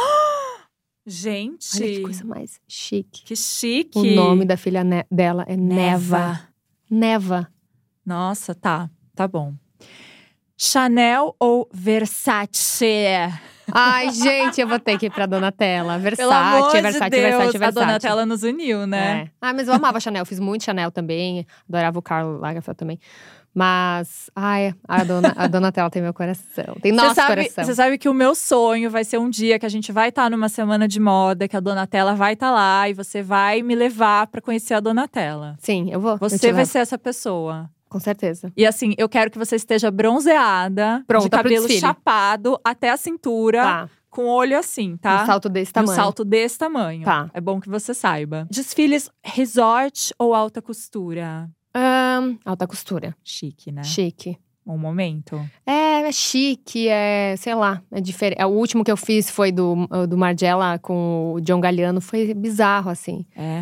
Gente, Olha que coisa mais chique. que chique. O nome da filha dela é Neva. Neva. Nossa, tá bom. Chanel ou Versace? Ai, gente, eu vou ter que ir pra Donatella. Pelo amor de Versace, Deus, Versace, a Versace. Donatella nos uniu, né? É. Ah, mas eu amava Chanel, fiz muito Chanel também. Adorava o Karl Lagerfeld também. Mas, ai, a Donatella tem meu coração. Tem nosso coração. Você sabe que o meu sonho vai ser um dia que a gente vai estar numa semana de moda, que a Donatella vai estar lá e você vai me levar pra conhecer a Donatella. Sim, eu vou. Você eu te vai levo. ser essa pessoa. Com certeza. E assim, eu quero que você esteja bronzeada, Pronta de pro cabelo desfile. chapado até a cintura, Tá. com o olho assim, tá? Um salto desse Um tamanho. salto desse tamanho. Tá. É bom que você saiba. Desfiles resort ou alta costura? Alta costura. Chique, né? Chique. Um momento. É chique, sei lá, é diferente. O último que eu fiz foi do Margiela com o John Galliano, foi bizarro, assim. É.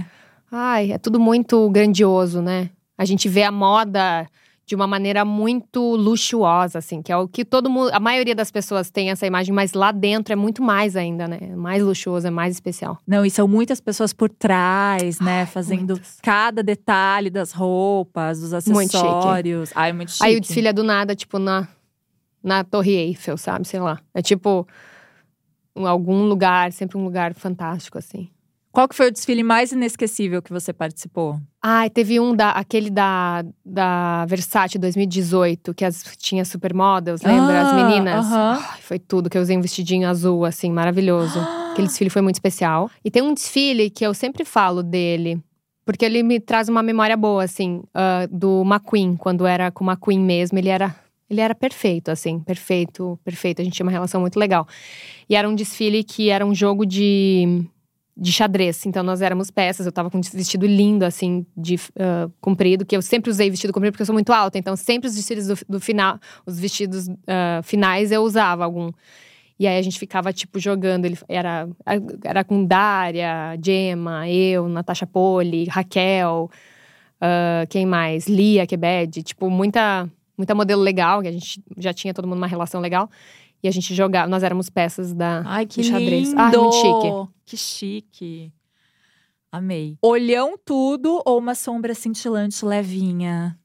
Ai, é tudo muito grandioso, né? A gente vê a moda de uma maneira muito luxuosa, assim. Que é o que todo mundo… A maioria das pessoas tem essa imagem, mas lá dentro é muito mais ainda, né? É mais luxuoso, é mais especial. Não, e são muitas pessoas por trás, né? Ai, fazendo muitas. cada detalhe das roupas, dos Muito chique. acessórios. Ai, muito chique. Aí o desfile é do nada, tipo, na Torre Eiffel, sabe? Sei lá. É tipo… Em algum lugar, sempre um lugar fantástico, assim. Qual que foi o desfile mais inesquecível que você participou? Ai, teve aquele da Versace 2018, que tinha supermodels, lembra? As meninas. aham. Ai, foi tudo, que eu usei um vestidinho azul, assim, maravilhoso. Aquele desfile foi muito especial. E tem um desfile que eu sempre falo dele, porque ele me traz uma memória boa, assim, do McQueen, quando era com o McQueen mesmo. Ele era perfeito, assim, perfeito. A gente tinha uma relação muito legal. E era um desfile que era um jogo de xadrez. Então, nós éramos peças. Eu tava com um vestido lindo, assim, comprido. Que eu sempre usei vestido comprido, porque eu sou muito alta. Então, sempre os vestidos do final… Os vestidos finais, eu usava algum. E aí, a gente ficava, tipo, jogando. Ele era com Dária, Gemma, eu, Natasha Poli, Raquel… quem mais? Lia Kebed. Tipo, muita modelo legal. Que a gente já tinha todo mundo uma relação legal. E a gente jogava, nós éramos peças Ai, que do xadrez. lindo! Ai, muito chique. Que chique. Amei. Olhão tudo ou uma sombra cintilante levinha?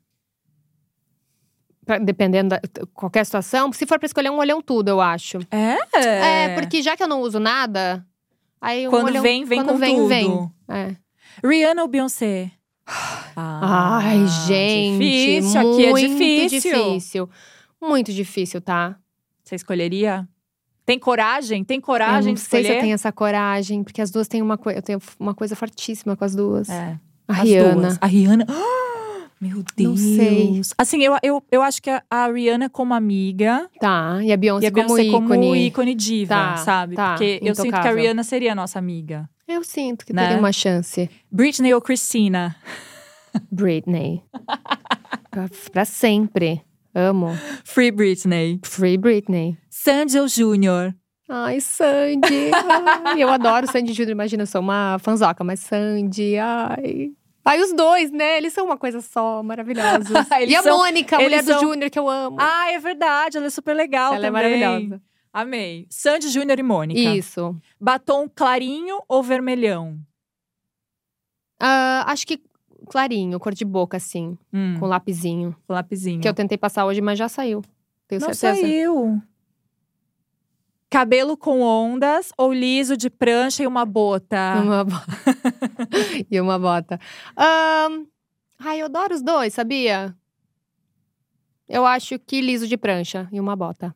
Dependendo da qualquer situação. Se for pra escolher um olhão tudo, eu acho. Porque já que eu não uso nada… Aí Quando olhão, vem quando com vem, tudo. vem. É. Rihanna ou Beyoncé? Ai, gente. Difícil, aqui é muito difícil. Muito difícil, tá? Você escolheria? Tem coragem? Tem coragem Eu não de sei escolher? se eu tenho essa coragem, porque as duas têm eu tenho uma coisa fortíssima com as duas. É. A As Rihanna. duas. A Rihanna… Meu Deus. Não sei. Assim, eu acho que a Rihanna como amiga… Tá, e a Beyoncé, como ícone diva, Tá, sabe? tá, Porque eu sinto que a intocável. Rihanna seria a nossa amiga. Eu sinto que Né? teria uma chance. Britney ou Christina? Britney. pra sempre. Amo. Free Britney. Free Britney. Sandy ou Júnior? Ai, Sandy. Ai, eu adoro Sandy Júnior. Imagina, eu sou uma fanzoca, mas Sandy, ai… Ai, os dois, né? Eles são uma coisa só, maravilhosos. E a Mônica, a mulher do Júnior, que eu amo. Ah, é verdade. Ela é super legal Ela também. é maravilhosa. Amei. Sandy, Júnior e Mônica. Isso. Batom clarinho ou vermelhão? Acho que clarinho, cor de boca, assim. Com lapisinho. Com lapisinho. Que eu tentei passar hoje, mas já saiu. Tenho Não certeza. saiu. Cabelo com ondas ou liso de prancha e uma bota? E uma bota. Ai, eu adoro os dois, sabia? Eu acho que liso de prancha e uma bota.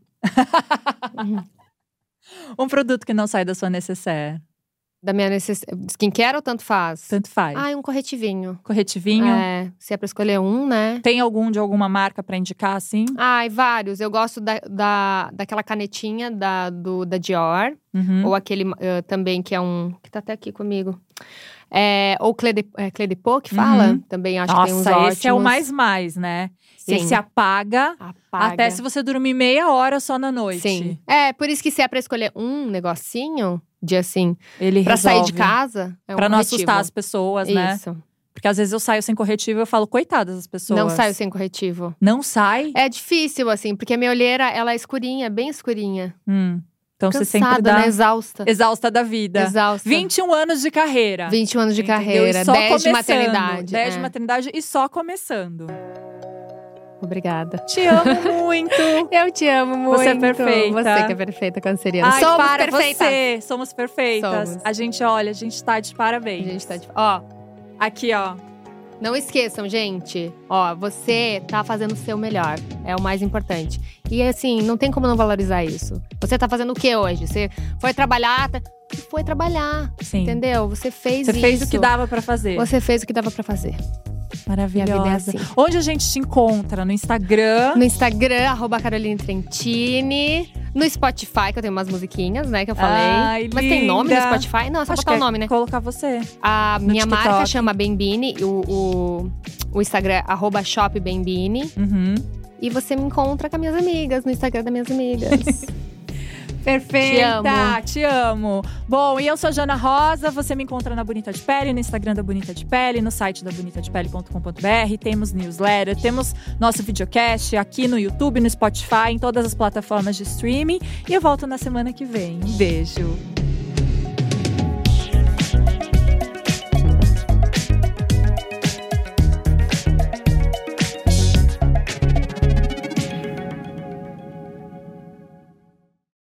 Um produto que não sai da sua necessaire. Da minha skincare ou tanto faz? Tanto faz. Ai, um corretivinho. Corretivinho? Se é pra escolher um, né? Tem algum de alguma marca pra indicar, assim? Ai, vários. Eu gosto daquela canetinha da Dior. Ou aquele também que é um… Que tá até aqui comigo. Ou Clé de Peau, que fala. Também acho que tem uns ótimos. Nossa, esse é o mais, né? Sim. Esse apaga até se você dormir meia hora só na noite. Sim. Por isso que se é pra escolher um negocinho… De assim, ele pra resolve. sair de casa, é um pra não corretivo. assustar as pessoas, né? Isso. Porque às vezes eu saio sem corretivo e eu falo, coitadas das pessoas. Não saio sem corretivo. Não sai? É difícil, assim, porque a minha olheira, ela é escurinha, bem escurinha. Então Cansada, você sempre dá… né? Exausta. Exausta da vida. Exausta. 21 anos de carreira. 21 anos de carreira, e só 10 de começando. maternidade. 10 de maternidade e só começando. Obrigada. Te amo muito. Eu te amo muito. Você é perfeita. Você que é perfeita, canceriana. Ai, Somos para perfeitas. você. Somos perfeitas. Somos. A gente tá de parabéns. A gente tá de… Ó, aqui, ó. não esqueçam, gente. Ó, você tá fazendo o seu melhor. É o mais importante. E assim, não tem como não valorizar isso. Você tá fazendo o que hoje? Você foi trabalhar… Foi trabalhar. Sim. Entendeu? Você fez Você isso. fez o que dava pra fazer. Você fez o que dava pra fazer. Maravilhosa. Minha vida é assim. Onde a gente te encontra? No Instagram? No Instagram, @Caroline Trentini. No Spotify, que eu tenho umas musiquinhas, né, que eu falei. Ai, mas tem nome no linda. Spotify? Não, é só Acho botar que o nome, né? Colocar você. A No minha TikTok. marca chama Bembini. O Instagram é @shopbembini. Uhum. E você me encontra com as minhas amigas, no Instagram das minhas amigas. Perfeita, te amo. Bom, e eu sou a Jana Rosa, você me encontra na Bonita de Pele, no Instagram da Bonita de Pele, no site da bonitadepele.com.br, temos newsletter, temos nosso videocast aqui no YouTube, no Spotify, em todas as plataformas de streaming. E eu volto na semana que vem. Um beijo.